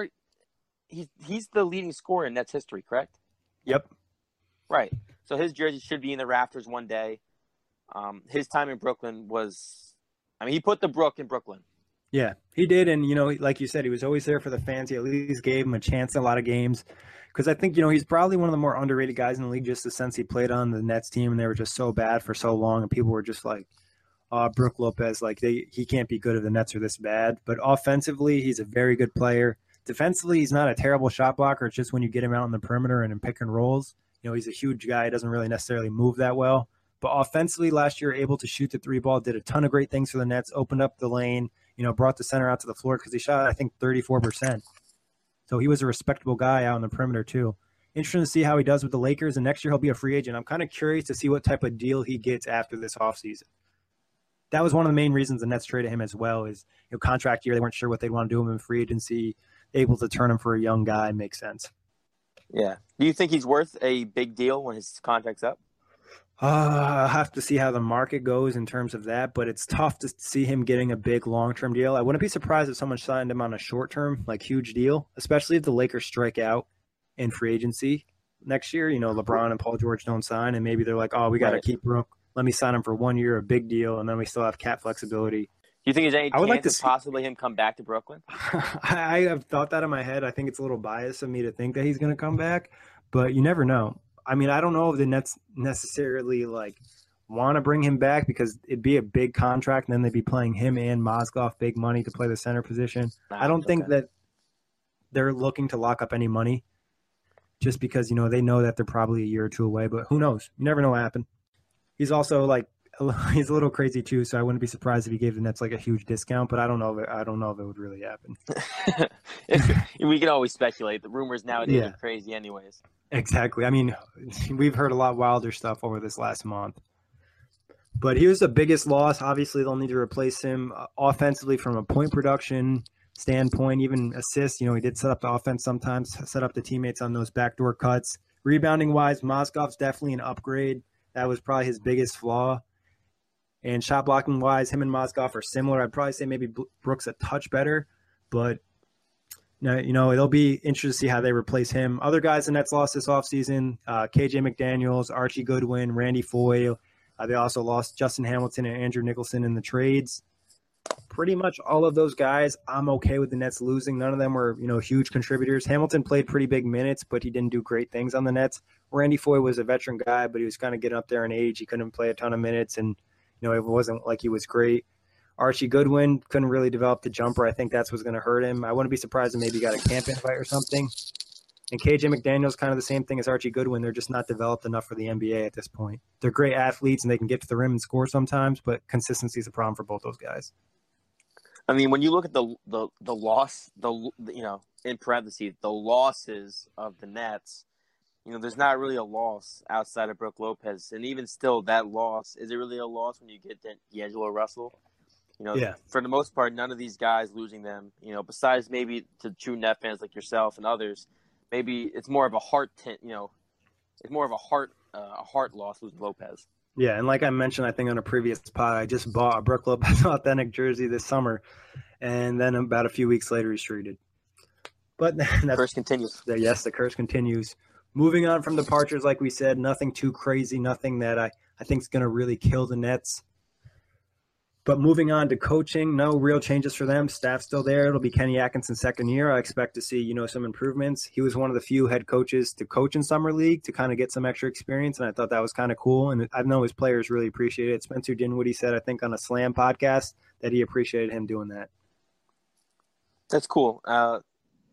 He's the leading scorer in Nets history, correct? Yep. Right. So his jersey should be in the rafters one day. His time in Brooklyn he put the Brook in Brooklyn. Yeah, he did. And, like you said, he was always there for the fans. He at least gave him a chance in a lot of games. Because I think, he's probably one of the more underrated guys in the league, just since he played on the Nets team and they were just so bad for so long. And people were just like, Brook Lopez, he can't be good if the Nets are this bad. But offensively, he's a very good player. Defensively, he's not a terrible shot blocker. It's just when you get him out on the perimeter and in pick and rolls, he's a huge guy. He doesn't really necessarily move that well. But offensively, last year, able to shoot the 3-ball, did a ton of great things for the Nets, opened up the lane, brought the center out to the floor because he shot, I think, 34%. So he was a respectable guy out on the perimeter too. Interesting to see how he does with the Lakers, and next year he'll be a free agent. I'm kind of curious to see what type of deal he gets after this offseason. That was one of the main reasons the Nets traded him as well, is contract year. They weren't sure what they'd want to do with him in free agency. Able to turn him for a young guy makes sense. Yeah. Do you think he's worth a big deal when his contract's up? I'll have to see how the market goes in terms of that, but it's tough to see him getting a big long-term deal. I wouldn't be surprised if someone signed him on a short-term, huge deal, especially if the Lakers strike out in free agency next year. LeBron and Paul George don't sign, and maybe they're like, we got to keep Brook. Let me sign him for 1 year, a big deal, and then we still have cap flexibility. Do you think there's any chance of possibly him come back to Brooklyn? I have thought that in my head. I think it's a little biased of me to think that he's going to come back, but you never know. I don't know if the Nets necessarily want to bring him back because it'd be a big contract, and then they'd be playing him and Mozgov big money to play the center position. I don't think that they're looking to lock up any money just because, they know that they're probably a year or two away, but who knows? You never know what happened. He's also he's a little crazy too, so I wouldn't be surprised if he gave the Nets like a huge discount. But I don't know if it would really happen. We can always speculate. The rumors nowadays are crazy, anyways. Exactly. I mean, we've heard a lot wilder stuff over this last month. But he was the biggest loss. Obviously, they'll need to replace him offensively from a point production standpoint, even assists. He did set up the offense sometimes, set up the teammates on those backdoor cuts. Rebounding-wise, Mozgov's definitely an upgrade. That was probably his biggest flaw. And shot blocking-wise, him and Mozgov are similar. I'd probably say maybe Brooks a touch better. But, it'll be interesting to see how they replace him. Other guys the Nets lost this offseason, KJ McDaniels, Archie Goodwin, Randy Foye. They also lost Justin Hamilton and Andrew Nicholson in the trades. Pretty much all of those guys, I'm okay with the Nets losing. None of them were, huge contributors. Hamilton played pretty big minutes, but he didn't do great things on the Nets. Randy Foye was a veteran guy, but he was kind of getting up there in age. He couldn't play a ton of minutes, and, it wasn't like he was great. Archie Goodwin couldn't really develop the jumper. I think that's what's going to hurt him. I wouldn't be surprised if maybe he got a camp invite or something. And KJ McDaniel's kind of the same thing as Archie Goodwin. They're just not developed enough for the NBA at this point. They're great athletes, and they can get to the rim and score sometimes, but consistency is a problem for both those guys. I mean, when you look at the loss, in parentheses, the losses of the Nets, there's not really a loss outside of Brook Lopez. And even still, that loss, is it really a loss when you get D'Angelo Russell? For the most part, none of these guys losing them, besides maybe to true Net fans like yourself and others, maybe it's more of a heart it's more of a heart loss losing Lopez. Yeah, and like I mentioned, I think on a previous pod, I just bought a Brook Lopez authentic jersey this summer, and then about a few weeks later, he's traded. But the curse continues. Yes, the curse continues. Moving on from departures, like we said, nothing too crazy, nothing that I think is going to really kill the Nets. But moving on to coaching, no real changes for them. Staff's still there. It'll be Kenny Atkinson's second year. I expect to see, some improvements. He was one of the few head coaches to coach in Summer League to kind of get some extra experience, and I thought that was kind of cool. And I know his players really appreciated it. Spencer Dinwiddie said, I think, on a Slam podcast that he appreciated him doing that. That's cool. I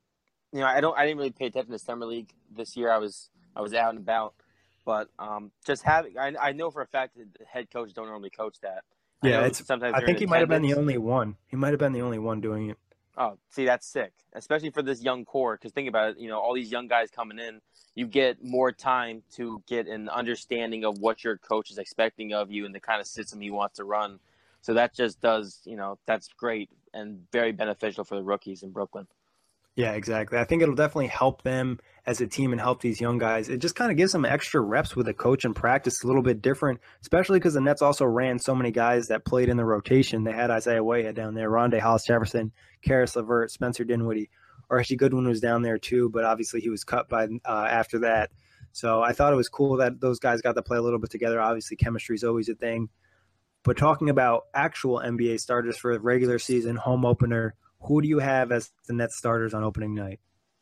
didn't really pay attention to Summer League this year. I was out and about. But just having – I know for a fact that the head coaches don't normally coach that. Yeah, I think he might have been the only one. He might have been the only one doing it. Oh, see, that's sick, especially for this young core. Because think about it, all these young guys coming in, you get more time to get an understanding of what your coach is expecting of you and the kind of system he wants to run. So that just does, that's great and very beneficial for the rookies in Brooklyn. Yeah, exactly. I think it'll definitely help them as a team and help these young guys. It just kind of gives them extra reps with a coach and practice, a little bit different, especially because the Nets also ran so many guys that played in the rotation. They had Isaiah Whitehead down there, Rondae Hollis-Jefferson, Karis LeVert, Spencer Dinwiddie. Archie Goodwin was down there too, but obviously he was cut by after that. So I thought it was cool that those guys got to play a little bit together. Obviously chemistry is always a thing. But talking about actual NBA starters for the regular season home opener, who do you have as the Nets starters on opening night?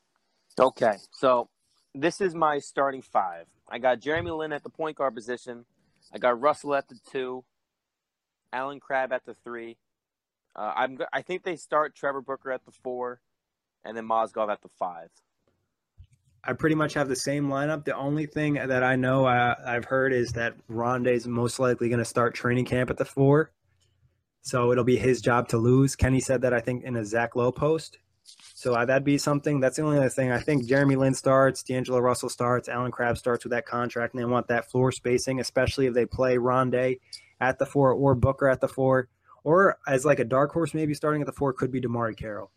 Okay, so this is my starting five. I got Jeremy Lin at the point guard position. I got Russell at the 2, Allen Crabbe at the 3. I think they start Trevor Booker at the 4, and then Mozgov at the 5. I pretty much have the same lineup. The only thing that I know I've heard is that Rondae's most likely going to start training camp at the 4. So it'll be his job to lose. Kenny said that, I think, in a Zach Lowe post. So that'd be something. That's the only other thing. I think Jeremy Lin starts, D'Angelo Russell starts, Allen Crabbe starts with that contract, and they want that floor spacing, especially if they play Rondae at the 4 or Booker at the 4. Or as like a dark horse maybe starting at the 4 could be DeMarre Carroll.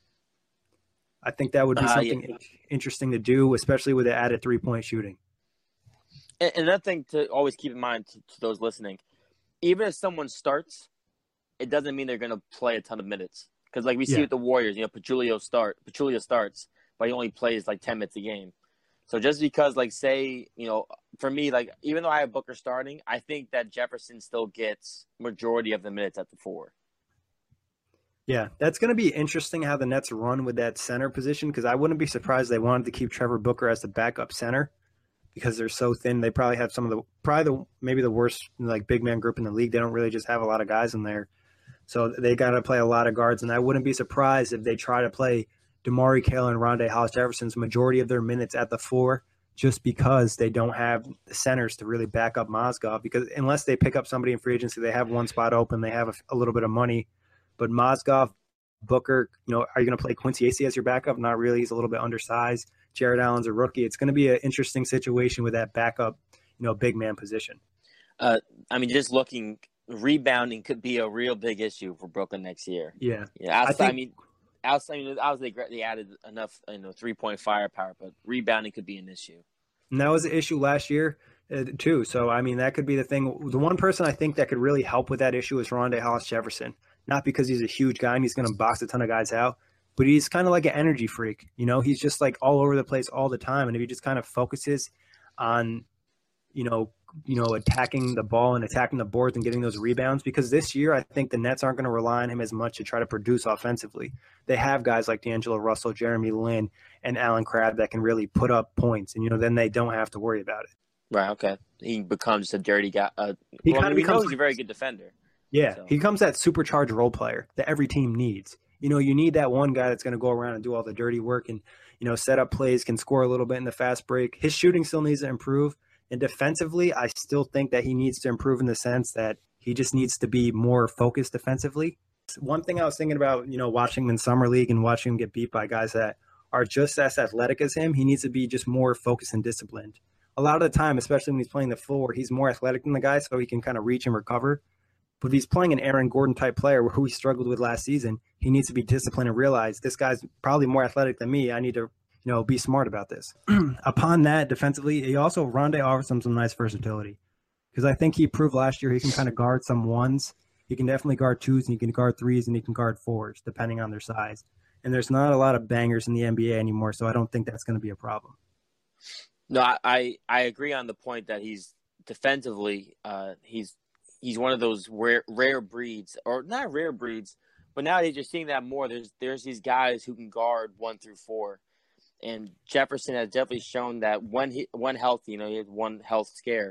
I think that would be something interesting to do, especially with the added three-point shooting. And another thing to always keep in mind to those listening, even if someone starts, it doesn't mean they're going to play a ton of minutes. Because like we see with the Warriors, Pachulia starts, but he only plays like 10 minutes a game. So just because, like, say, for me, like, even though I have Booker starting, I think that Jefferson still gets majority of the minutes at the 4. Yeah, that's going to be interesting how the Nets run with that center position, because I wouldn't be surprised they wanted to keep Trevor Booker as the backup center because they're so thin. They probably have maybe the worst like big man group in the league. They don't really just have a lot of guys in there. So they got to play a lot of guards, and I wouldn't be surprised if they try to play DeMarre Carroll and Rondae Hollis-Jefferson's majority of their minutes at the 4 just because they don't have the centers to really back up Mozgov. Because unless they pick up somebody in free agency, they have one spot open, they have a little bit of money. But Mozgov, Booker, are you going to play Quincy Acey as your backup? Not really. He's a little bit undersized. Jared Allen's a rookie. It's going to be an interesting situation with that backup, big man position. Just looking, rebounding could be a real big issue for Brooklyn next year. Yeah. Obviously they added enough 3-point firepower, but rebounding could be an issue. And that was an issue last year too. So that could be the thing. The one person I think that could really help with that issue is Rondae Hollis-Jefferson. Not because he's a huge guy and he's going to box a ton of guys out, but he's kind of like an energy freak. He's just like all over the place all the time. And if he just kind of focuses on, attacking the ball and attacking the boards and getting those rebounds, because this year I think the Nets aren't going to rely on him as much to try to produce offensively. They have guys like D'Angelo Russell, Jeremy Lin, and Allen Crabbe that can really put up points, and then they don't have to worry about it. Right. Okay. He becomes a dirty guy. He's a very good defender. Yeah, so. He becomes that supercharged role player that every team needs. You need that one guy that's going to go around and do all the dirty work and, set up plays, can score a little bit in the fast break. His shooting still needs to improve. And defensively, I still think that he needs to improve in the sense that he just needs to be more focused defensively. One thing I was thinking about, watching him in Summer League and watching him get beat by guys that are just as athletic as him, he needs to be just more focused and disciplined. A lot of the time, especially when he's playing the floor, he's more athletic than the guy, so he can kind of reach and recover. But if he's playing an Aaron Gordon-type player who he struggled with last season, he needs to be disciplined and realize this guy's probably more athletic than me. I need to, be smart about this. Upon that, defensively, Rondae offers him some nice versatility. Because I think he proved last year he can kind of guard some ones. He can definitely guard twos, and he can guard threes, and he can guard fours, depending on their size. And there's not a lot of bangers in the NBA anymore, so I don't think that's going to be a problem. No, I agree on the point that he's defensively, he's one of those rare breeds, or not rare breeds, but nowadays you're seeing that more. There's these guys who can guard 1 through 4, and Jefferson has definitely shown that when healthy, he had one health scare,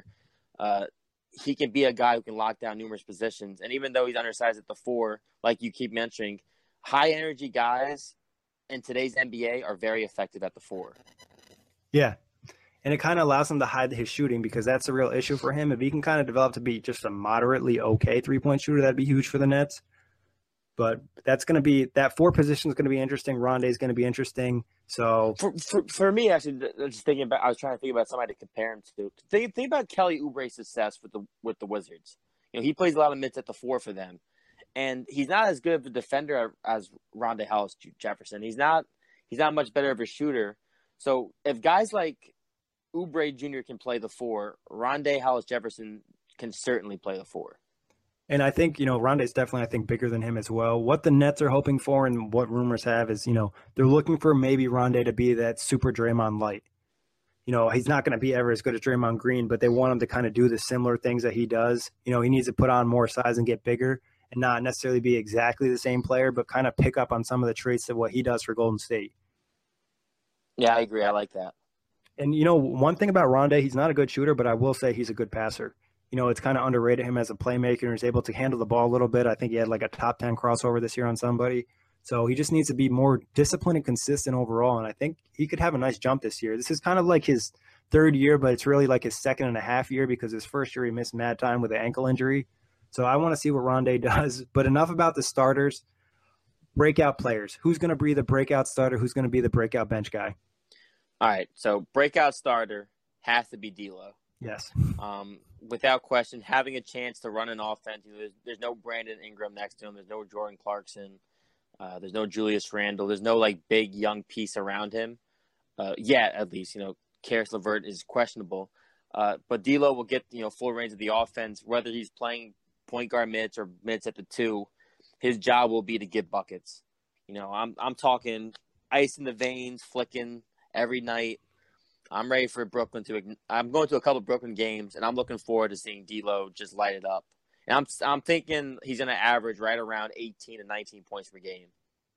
he can be a guy who can lock down numerous positions. And even though he's undersized at the 4, like you keep mentioning, high energy guys in today's NBA are very effective at the 4. Yeah. And it kind of allows him to hide his shooting, because that's a real issue for him. If he can kind of develop to be just a moderately okay 3-point shooter, that'd be huge for the Nets. But that's going to be – that 4 position is going to be interesting. Rondae's going to be interesting. So for me, actually, just thinking about – I was trying to think about somebody to compare him to. Think about Kelly Oubre's success with the Wizards. He plays a lot of minutes at the 4 for them. And he's not as good of a defender as Rondae Hollis-Jefferson. He's not much better of a shooter. So if guys like Oubre Jr. can play the 4, Rondae Hollis-Jefferson can certainly play the 4. And I think, Rondae's definitely, I think, bigger than him as well. What the Nets are hoping for and what rumors have is, they're looking for maybe Rondae to be that super Draymond light. He's not going to be ever as good as Draymond Green, but they want him to kind of do the similar things that he does. He needs to put on more size and get bigger and not necessarily be exactly the same player, but kind of pick up on some of the traits of what he does for Golden State. Yeah, I agree. I like that. And, one thing about Rondae, he's not a good shooter, but I will say he's a good passer. It's kind of underrated him as a playmaker, and he's able to handle the ball a little bit. I think he had like a top 10 crossover this year on somebody. So he just needs to be more disciplined and consistent overall. And I think he could have a nice jump this year. This is kind of like his 3rd year, but it's really like his 2.5 year, because his 1st year he missed mad time with an ankle injury. So I want to see what Rondae does. But enough about the starters. Breakout players. Who's going to be the breakout starter? Who's going to be the breakout bench guy? All right. So breakout starter has to be D'Lo. Yes. Without question, having a chance to run an offense. There's no Brandon Ingram next to him. There's no Jordan Clarkson. There's no Julius Randle. There's no big young piece around him. At least Karis LeVert is questionable. But D'Lo will get full range of the offense, whether he's playing point guard minutes or minutes at the 2. His job will be to get buckets. I'm talking ice in the veins, flicking every night. I'm ready for Brooklyn I'm going to a couple of Brooklyn games, and I'm looking forward to seeing D'Lo just light it up. And I'm thinking he's going to average right around 18 to 19 points per game.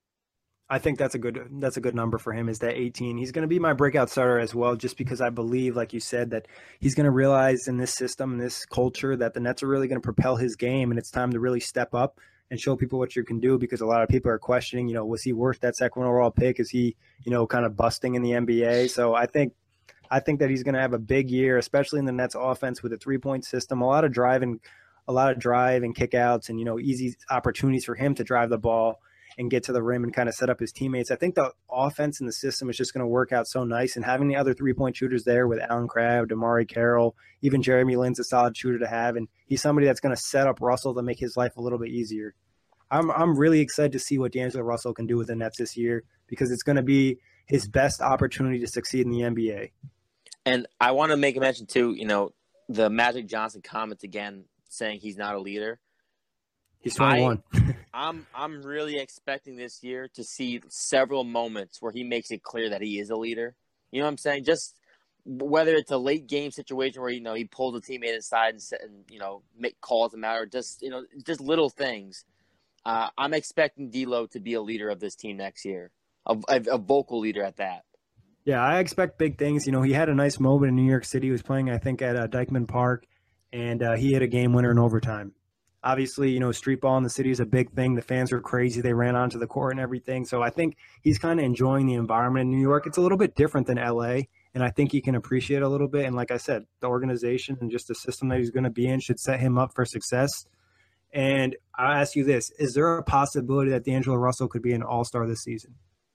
I think that's a good number for him, is that 18. He's going to be my breakout starter as well, just because I believe, like you said, that he's going to realize in this system, in this culture, that the Nets are really going to propel his game, and it's time to really step up and show people what you can do, because a lot of people are questioning, was he worth that 2nd overall pick? Is he, kind of busting in the NBA? So I think I think that he's going to have a big year, especially in the Nets offense with a 3-point system, a lot of drive and kickouts and, easy opportunities for him to drive the ball and get to the rim and kind of set up his teammates. I think the offense and the system is just going to work out so nice, and having the other 3-point shooters there with Allen Crabbe, DeMarre Carroll, even Jeremy Lin's a solid shooter to have, and he's somebody that's going to set up Russell to make his life a little bit easier. I'm really excited to see what D'Angelo Russell can do with the Nets this year, because it's going to be his best opportunity to succeed in the NBA. And I want to make a mention too, the Magic Johnson comments again saying he's not a leader. He's 21. I'm really expecting this year to see several moments where he makes it clear that he is a leader. You know what I'm saying? Just whether it's a late game situation where he pulls a teammate aside and calls him out, or just little things. I'm expecting D'Lo to be a leader of this team next year, a vocal leader at that. Yeah, I expect big things. He had a nice moment in New York City. He was playing, I think, at Dyckman Park, and he hit a game winner in overtime. Obviously, street ball in the city is a big thing. The fans are crazy. They ran onto the court and everything. So I think he's kind of enjoying the environment in New York. It's a little bit different than LA, and I think he can appreciate it a little bit. And like I said, the organization and just the system that he's going to be in should set him up for success. And I'll ask you this. Is there a possibility that D'Angelo Russell could be an all-star this season?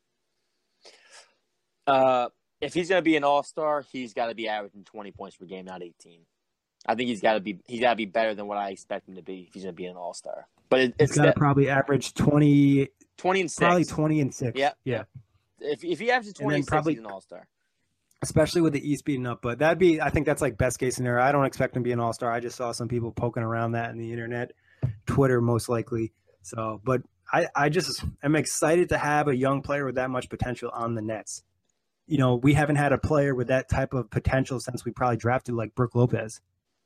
If he's going to be an all-star, he's got to be averaging 20 points per game, not 18. I think he's got to be better than what I expect him to be if he's going to be an all-star. But it's got to probably average 20 and 6. Probably 20 and 6. Yeah. If he averages 20 and 6, he's an all-star. Especially with the East beating up. But I think that's like best case scenario. I don't expect him to be an all-star. I just saw some people poking around that in the internet, Twitter most likely. So, but I just am excited to have a young player with that much potential on the Nets. We haven't had a player with that type of potential since we probably drafted like Brook Lopez.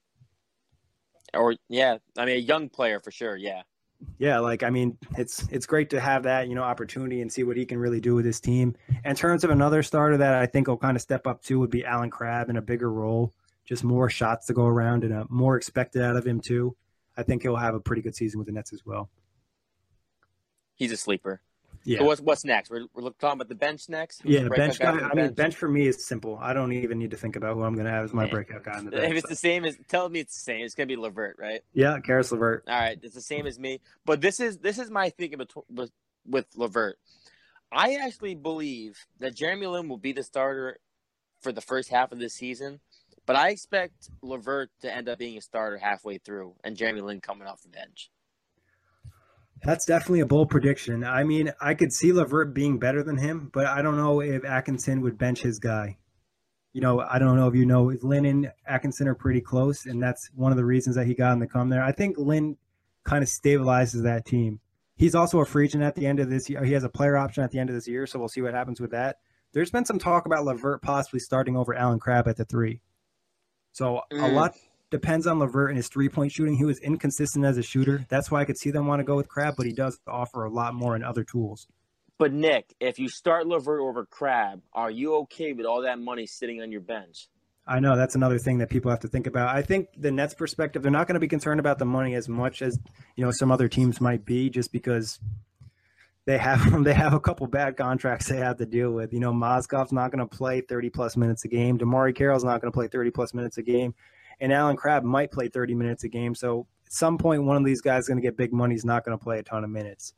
Or a young player for sure. Yeah. Yeah. It's great to have that, opportunity and see what he can really do with his team. In terms of another starter that I think will kind of step up too would be Allen Crabbe in a bigger role, just more shots to go around and more expected out of him too. I think he'll have a pretty good season with the Nets as well. He's a sleeper. Yeah. So what's next? We're talking about the bench next? Bench guy. Bench for me is simple. I don't even need to think about who I'm going to have as my breakout guy on the bench. If it's the same as, tell me it's the same. It's going to be LeVert, right? Yeah, Caris LeVert. All right, it's the same as me. But this is my thinking with LeVert. I actually believe that Jeremy Lin will be the starter for the first half of this season, but I expect LeVert to end up being a starter halfway through, and Jeremy Lin coming off the bench. That's definitely a bold prediction. I could see LeVert being better than him, but I don't know if Atkinson would bench his guy. I don't know if Lin and Atkinson are pretty close, and that's one of the reasons that he got him to come there. I think Lin kind of stabilizes that team. He's also a free agent at the end of this year. He has a player option at the end of this year, so we'll see what happens with that. There's been some talk about LeVert possibly starting over Allen Crabbe at the 3. So a lot depends on LeVert and his 3-point shooting. He was inconsistent as a shooter. That's why I could see them want to go with Crabbe, but he does offer a lot more in other tools. But, Nick, if you start LeVert over Crabbe, are you okay with all that money sitting on your bench? I know. That's another thing that people have to think about. I think the Nets' perspective, they're not going to be concerned about the money as much as some other teams might be, just because they have a couple bad contracts they have to deal with. Mozgov's not going to play 30-plus minutes a game. DeMarre Carroll's not going to play 30-plus minutes a game. And Allen Crabbe might play 30 minutes a game. So at some point, one of these guys is going to get big money. He's not going to play a ton of minutes.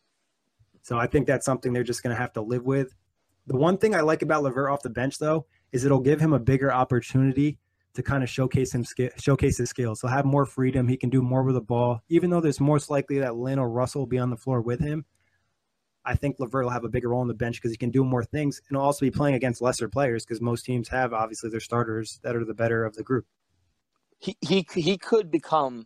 So I think that's something they're just going to have to live with. The one thing I like about LeVert off the bench, though, is it'll give him a bigger opportunity to kind of showcase his skills. He'll have more freedom. He can do more with the ball. Even though there's most likely that Lin or Russell will be on the floor with him, I think LeVert will have a bigger role on the bench because he can do more things, and he'll also be playing against lesser players because most teams have, obviously, their starters that are the better of the group. He could become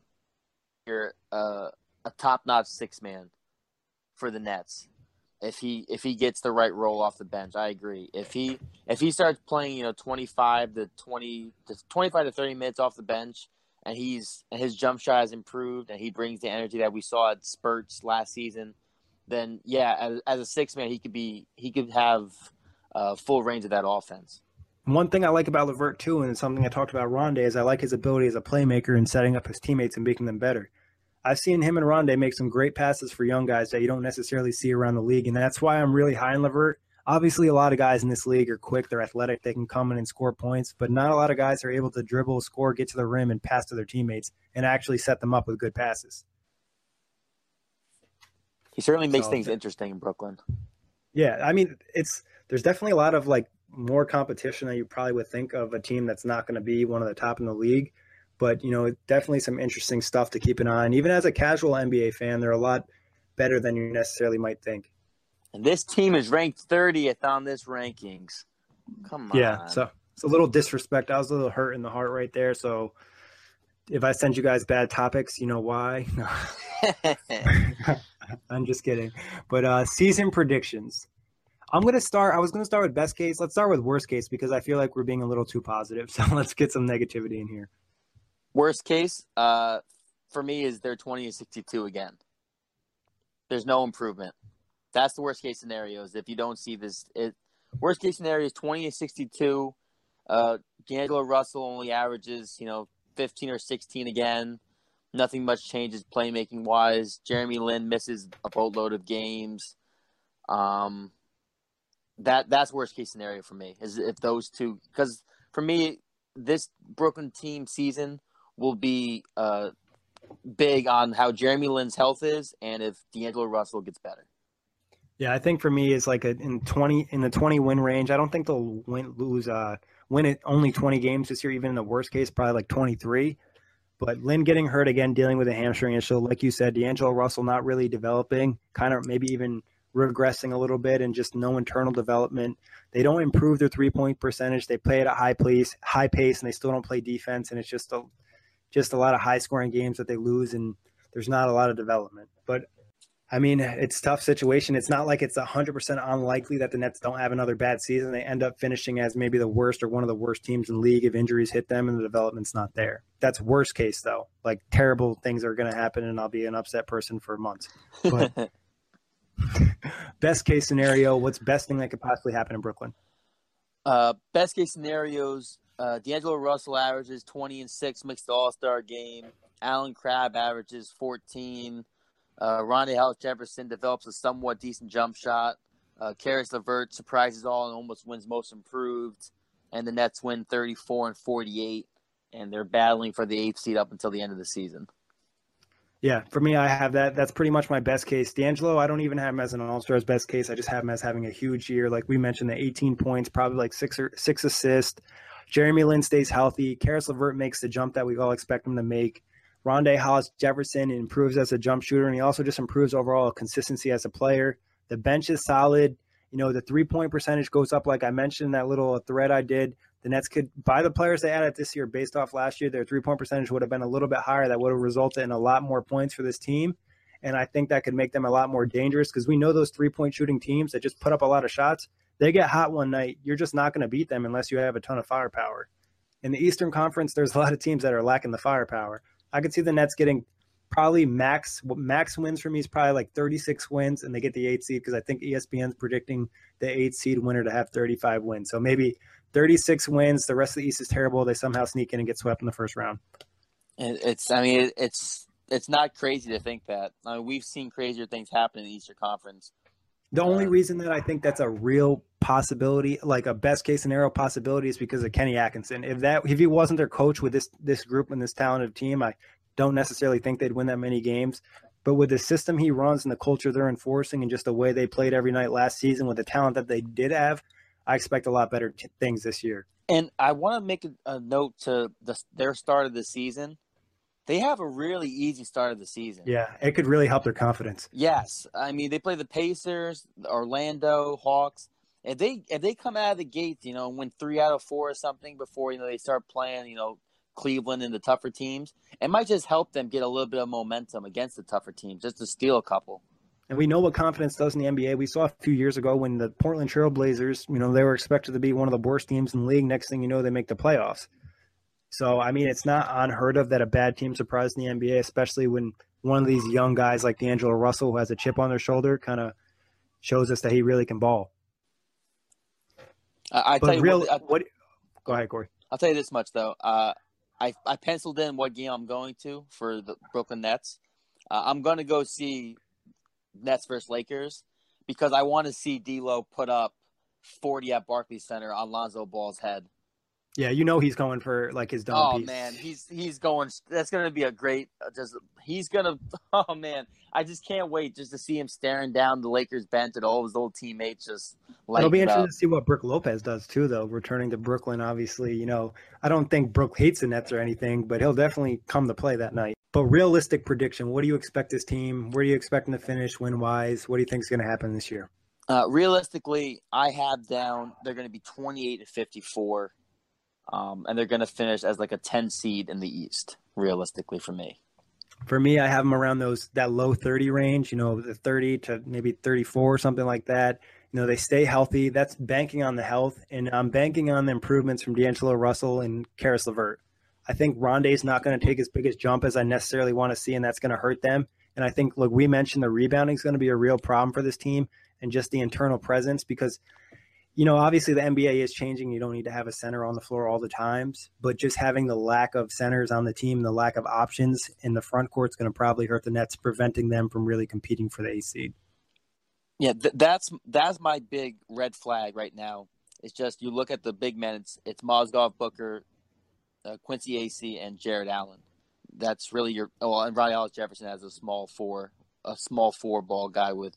a top-notch 6-man for the Nets if he gets the right role off the bench. I agree. If he starts playing 25 to 30 minutes off the bench, and his jump shot has improved and he brings the energy that we saw at spurts last season, then as a 6-man he could have full range of that offense. One thing I like about LeVert, too, and it's something I talked about Rondae, is I like his ability as a playmaker and setting up his teammates and making them better. I've seen him and Rondae make some great passes for young guys that you don't necessarily see around the league, and that's why I'm really high on LeVert. Obviously, a lot of guys in this league are quick, they're athletic, they can come in and score points, but not a lot of guys are able to dribble, score, get to the rim, and pass to their teammates and actually set them up with good passes. He certainly makes So, things interesting in Brooklyn. yeah, I mean, there's definitely a lot of like more competition than you probably would think of a team that's not going to be one of the top in the league. But, definitely some interesting stuff to keep an eye on. Even as a casual NBA fan, they're a lot better than you necessarily might think. And this team is ranked 30th on this rankings. Come on. Yeah, so it's a little disrespect. I was a little hurt in the heart right there. So if I send you guys bad topics, you know why. I'm just kidding. But season predictions. I was going to start with best case. Let's start with worst case because I feel like we're being a little too positive. So let's get some negativity in here. Worst case, for me, is they're 20-62 again. There's no improvement. That's the worst case scenario. Is if you don't see this, worst case scenario is 20-62. D'Angelo Russell only averages 15 or 16 again. Nothing much changes playmaking wise. Jeremy Lin misses a boatload of games. That's worst case scenario for me. Is if those two, because for me, this Brooklyn team season will be big on how Jeremy Lin's health is and if D'Angelo Russell gets better. Yeah, I think for me it's like in the 20 win range. I don't think they'll win it only 20 games this year. Even in the worst case, probably like 23. But Lin getting hurt again, dealing with a hamstring issue, like you said, D'Angelo Russell not really developing, kind of maybe even regressing a little bit, and just no internal development. They don't improve their 3-point percentage. They play at a high pace, and they still don't play defense, and it's just a lot of high scoring games that they lose, and there's not a lot of development. But I mean, it's a tough situation. It's not like it's 100% unlikely that the Nets don't have another bad season. They end up finishing as maybe the worst or one of the worst teams in the league if injuries hit them and the development's not there. That's worst case, though. Like, terrible things are going to happen, and I'll be an upset person for months. But best case scenario, what's best thing that could possibly happen in Brooklyn? Best case scenarios, D'Angelo Russell averages 20 and 6, makes the All-Star game. Allen Crabbe averages 14. Rondae Hollis-Jefferson develops a somewhat decent jump shot. Karis LeVert surprises all and almost wins most improved. And the Nets win 34-48, and they're battling for the 8th seed up until the end of the season. Yeah, for me, I have that. That's pretty much my best case. D'Angelo, I don't even have him as an all-star's best case. I just have him as having a huge year. Like we mentioned, the 18 points, probably like six assists. Jeremy Lin stays healthy. Karis LeVert makes the jump that we all expect him to make. Rondae Hollis-Jefferson improves as a jump shooter, and he also just improves overall consistency as a player. The bench is solid. The 3-point percentage goes up, like I mentioned in that little thread I did. The Nets could, by the players they added this year based off last year, their 3-point percentage would have been a little bit higher. That would have resulted in a lot more points for this team. And I think that could make them a lot more dangerous because we know those 3-point shooting teams that just put up a lot of shots, they get hot one night. You're just not going to beat them unless you have a ton of firepower. In the Eastern Conference, there's a lot of teams that are lacking the firepower. I could see the Nets getting probably max wins for me is probably like 36 wins, and they get the 8th seed because I think ESPN's predicting the 8th seed winner to have 35 wins. So maybe 36 wins. The rest of the East is terrible. They somehow sneak in and get swept in the first round. It's not crazy to think that. I mean, we've seen crazier things happen in the Eastern Conference. The only reason that I think that's a real possibility, like a best case scenario possibility, is because of Kenny Atkinson. If he wasn't their coach with this group and this talented team, I don't necessarily think they'd win that many games. But with the system he runs and the culture they're enforcing and just the way they played every night last season with the talent that they did have, I expect a lot better things this year. And I want to make a note to their start of the season. They have a really easy start of the season. Yeah, it could really help their confidence. Yes. I mean, they play the Pacers, Orlando, Hawks. If they come out of the gates, win 3 out of 4 or something before, they start playing, Cleveland and the tougher teams, it might just help them get a little bit of momentum against the tougher teams, just to steal a couple. And we know what confidence does in the NBA. We saw a few years ago when the Portland Trail Blazers, they were expected to be one of the worst teams in the league. Next thing you know, they make the playoffs. So, I mean, it's not unheard of that a bad team surprised in the NBA, especially when one of these young guys like D'Angelo Russell, who has a chip on their shoulder, kind of shows us that he really can ball. Go ahead, Corey. I'll tell you this much, though. I penciled in what game I'm going to for the Brooklyn Nets. I'm going to go see Nets versus Lakers because I want to see D'Lo put up 40 at Barclays Center on Lonzo Ball's head. Yeah, you know he's going for like his dome Oh piece. man, he's going. That's going to be a great. He's going to. Oh man, I just can't wait just to see him staring down the Lakers bench and all his old teammates just. It'll be interesting up. to see what Brook Lopez does too, though. Returning to Brooklyn, obviously, you know, I don't think Brook hates the Nets or anything, but he'll definitely come to play that night. But realistic prediction: what do you expect this team? Where do you expect them to finish win-wise? What do you think is going to happen this year? Realistically, I have down they're going to be 28-54. And they're going to finish as like a 10 seed in the East, realistically, for me. For me, I have them around that low 30 range, you know, the 30 to maybe 34 or something like that. You know, they stay healthy. That's banking on the health, and I'm banking on the improvements from D'Angelo Russell and Karis LeVert. I think Rondé's not going to take as big a jump as I necessarily want to see, and that's going to hurt them. And I think, look, we mentioned the rebounding is going to be a real problem for this team and just the internal presence because – you know, obviously the NBA is changing. You don't need to have a center on the floor all the times, but just having the lack of centers on the team, the lack of options in the front court is going to probably hurt the Nets, preventing them from really competing for the 8th seed. Yeah, that's my big red flag right now. It's just you look at the big men. It's Mozgov, Booker, Quincy AC, and Jared Allen. That's really and Ronnie Ellis Jefferson has a small four ball guy with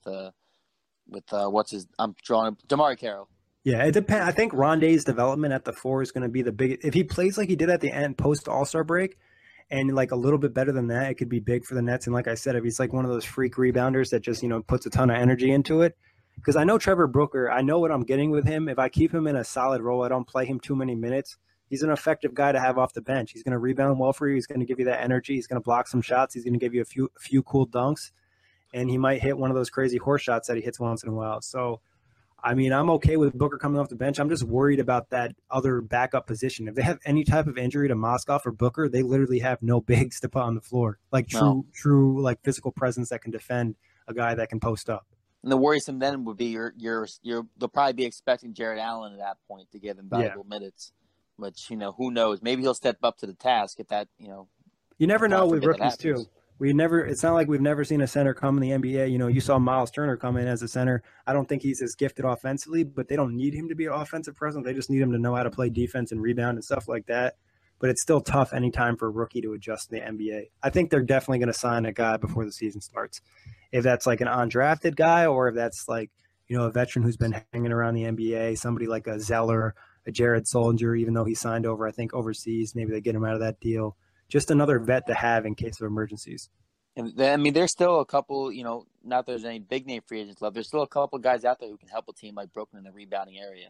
I'm drawing Damari Carroll. Yeah, it depends. I think Rondé's development at the 4 is going to be the big. If he plays like he did at the end post All-Star break, and like a little bit better than that, it could be big for the Nets. And like I said, if he's like one of those freak rebounders that just puts a ton of energy into it, because I know Trevor Booker, I know what I'm getting with him. If I keep him in a solid role, I don't play him too many minutes. He's an effective guy to have off the bench. He's going to rebound well for you. He's going to give you that energy. He's going to block some shots. He's going to give you a few cool dunks, and he might hit one of those crazy horse shots that he hits once in a while. So. I mean, I'm okay with Booker coming off the bench. I'm just worried about that other backup position. If they have any type of injury to Mozgov or Booker, they literally have no bigs to put on the floor, like true like physical presence that can defend a guy that can post up. And the worrisome then would be they'll probably be expecting Jared Allen at that point to give him valuable minutes, which who knows? Maybe he'll step up to the task if that You never know with rookies too. It's not like we've never seen a center come in the NBA. You saw Miles Turner come in as a center. I don't think he's as gifted offensively, but they don't need him to be an offensive presence. They just need him to know how to play defense and rebound and stuff like that. But it's still tough anytime for a rookie to adjust to the NBA. I think they're definitely going to sign a guy before the season starts. If that's like an undrafted guy or if that's like, a veteran who's been hanging around the NBA, somebody like a Zeller, a Jared Solinger, even though he signed over, I think, overseas, maybe they get him out of that deal. Just another vet to have in case of emergencies. And there's still a couple, not that there's any big name free agents left. There's still a couple guys out there who can help a team like Brooklyn in the rebounding area.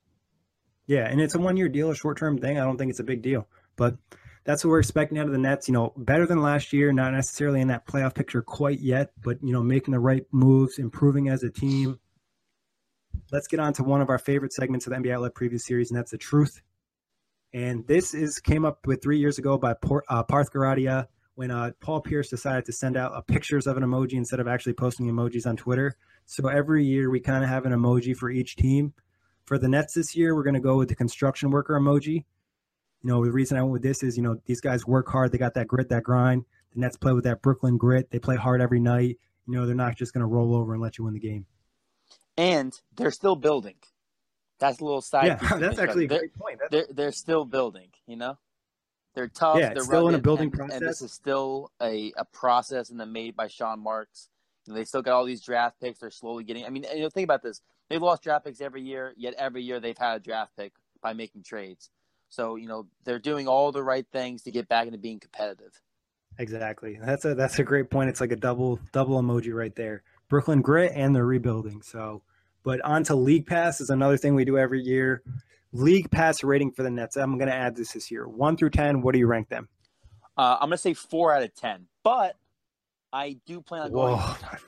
Yeah, and it's a one-year deal, a short-term thing. I don't think it's a big deal. But that's what we're expecting out of the Nets. Better than last year, not necessarily in that playoff picture quite yet, but, making the right moves, improving as a team. Let's get on to one of our favorite segments of the NBA Outlet Preview Series, and that's The Truth. And this came up with 3 years ago by Parth Garadia when Paul Pierce decided to send out pictures of an emoji instead of actually posting emojis on Twitter. So every year we kind of have an emoji for each team. For the Nets this year, we're going to go with the construction worker emoji. The reason I went with this is, these guys work hard. They got that grit, that grind. The Nets play with that Brooklyn grit. They play hard every night. They're not just going to roll over and let you win the game. And they're still building. That's a little side. Yeah, that's actually a great point. They're still building, They're tough. Yeah, they're still in a building process. And this is still a process made by Sean Marks. They still got all these draft picks. They're slowly getting. I mean, think about this. They've lost draft picks every year, yet every year they've had a draft pick by making trades. So, they're doing all the right things to get back into being competitive. Exactly. That's a great point. It's like a double emoji right there. Brooklyn grit and they're rebuilding. So, but on to League Pass is another thing we do every year. League Pass rating for the Nets. I'm going to add this year. 1 through 10, what do you rank them? I'm going to say 4 out of 10. But I do plan on going.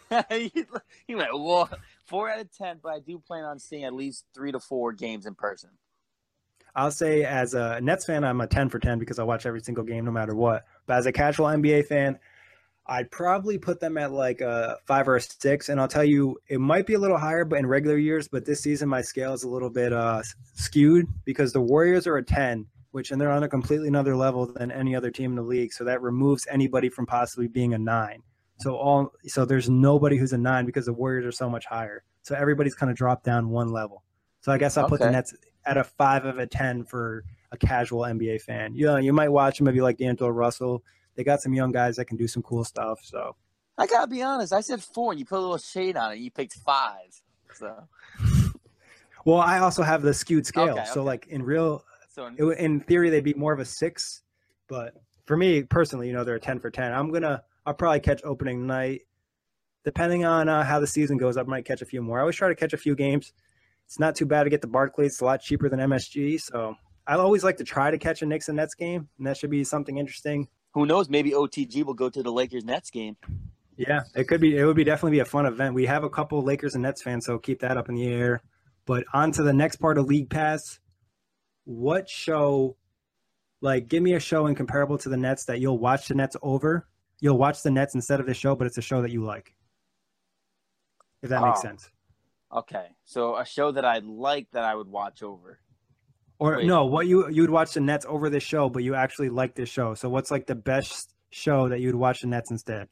He went, whoa. 4 out of 10, but I do plan on seeing at least 3 to 4 games in person. I'll say as a Nets fan, I'm a 10 for 10 because I watch every single game no matter what. But as a casual NBA fan, I'd probably put them at like a 5 or a 6. And I'll tell you, it might be a little higher, but in regular years. But this season, my scale is a little bit skewed because the Warriors are a 10, and they're on a completely another level than any other team in the league. So that removes anybody from possibly being a 9. So there's nobody who's a 9 because the Warriors are so much higher. So everybody's kind of dropped down one level. So I guess I'll put the Okay. Nets at a 5 of a 10 for a casual NBA fan. You know, you might watch them if you like D'Angelo Russell. They got some young guys that can do some cool stuff. So, I gotta be honest. I said 4, and you put a little shade on it. And you picked 5. So well, I also have the skewed scale. Okay, So, okay. like in real, so in theory, they'd be more of a 6. But for me personally, you know, they're a 10 for 10. I'll probably catch opening night. Depending on how the season goes, I might catch a few more. I always try to catch a few games. It's not too bad to get the Barclays. It's a lot cheaper than MSG. So I always like to try to catch a Knicks and Nets game, and that should be something interesting. who knows? Maybe OTG will go to the Lakers Nets game. Yeah, it could be. It would be definitely be a fun event. We have a couple Lakers and Nets fans, so keep that up in the air. But on to the next part of League Pass. What show, like, give me a show incomparable to the Nets that you'll watch the Nets over. You'll watch the Nets instead of the show, but it's a show that you like. If that makes sense. Okay, so a show that I like that I would watch over. Or Wait. no, what you would watch the Nets over this show, but you actually like this show. So what's like the best show that you'd watch the Nets instead?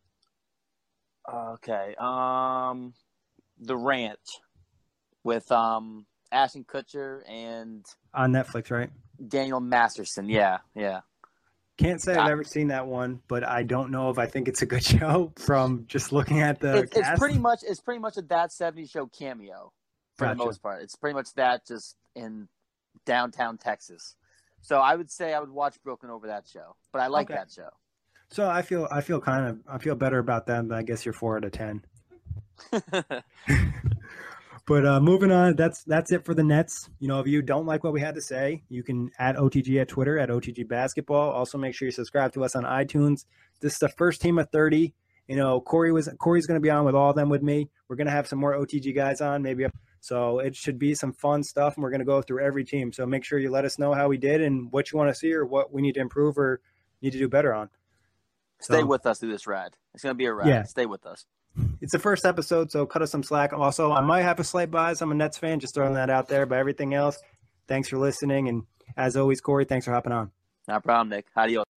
Okay, The Ranch with Ashton Kutcher and On Netflix, right? Daniel Masterson. Yeah. Can't say I've ever seen that one, but I don't know if I think it's a good show from just looking at the It's cast. pretty much a That 70s Show cameo for the most part. It's pretty much that just in downtown Texas. So I would say I would watch Brooklyn over that show, but I like that show. So I feel better about that than I guess you're 4 out of 10. But moving on, that's it for the Nets. You know, if you don't like what we had to say, you can add OTG at Twitter at OTG Basketball. Also, make sure you subscribe to us on iTunes. This is the first team of 30. You know, Corey's going to be on with all of them with me. We're going to have some more OTG guys on, maybe. So it should be some fun stuff, and we're going to go through every team. So make sure you let us know how we did and what you want to see or what we need to improve or need to do better on. Stay with us through this ride. It's going to be a ride. Yeah. Stay with us. It's the first episode, so cut us some slack. Also, I might have a slight bias. I'm a Nets fan, just throwing that out there. But everything else, thanks for listening. And as always, Corey, thanks for hopping on. No problem, Nick. Adios.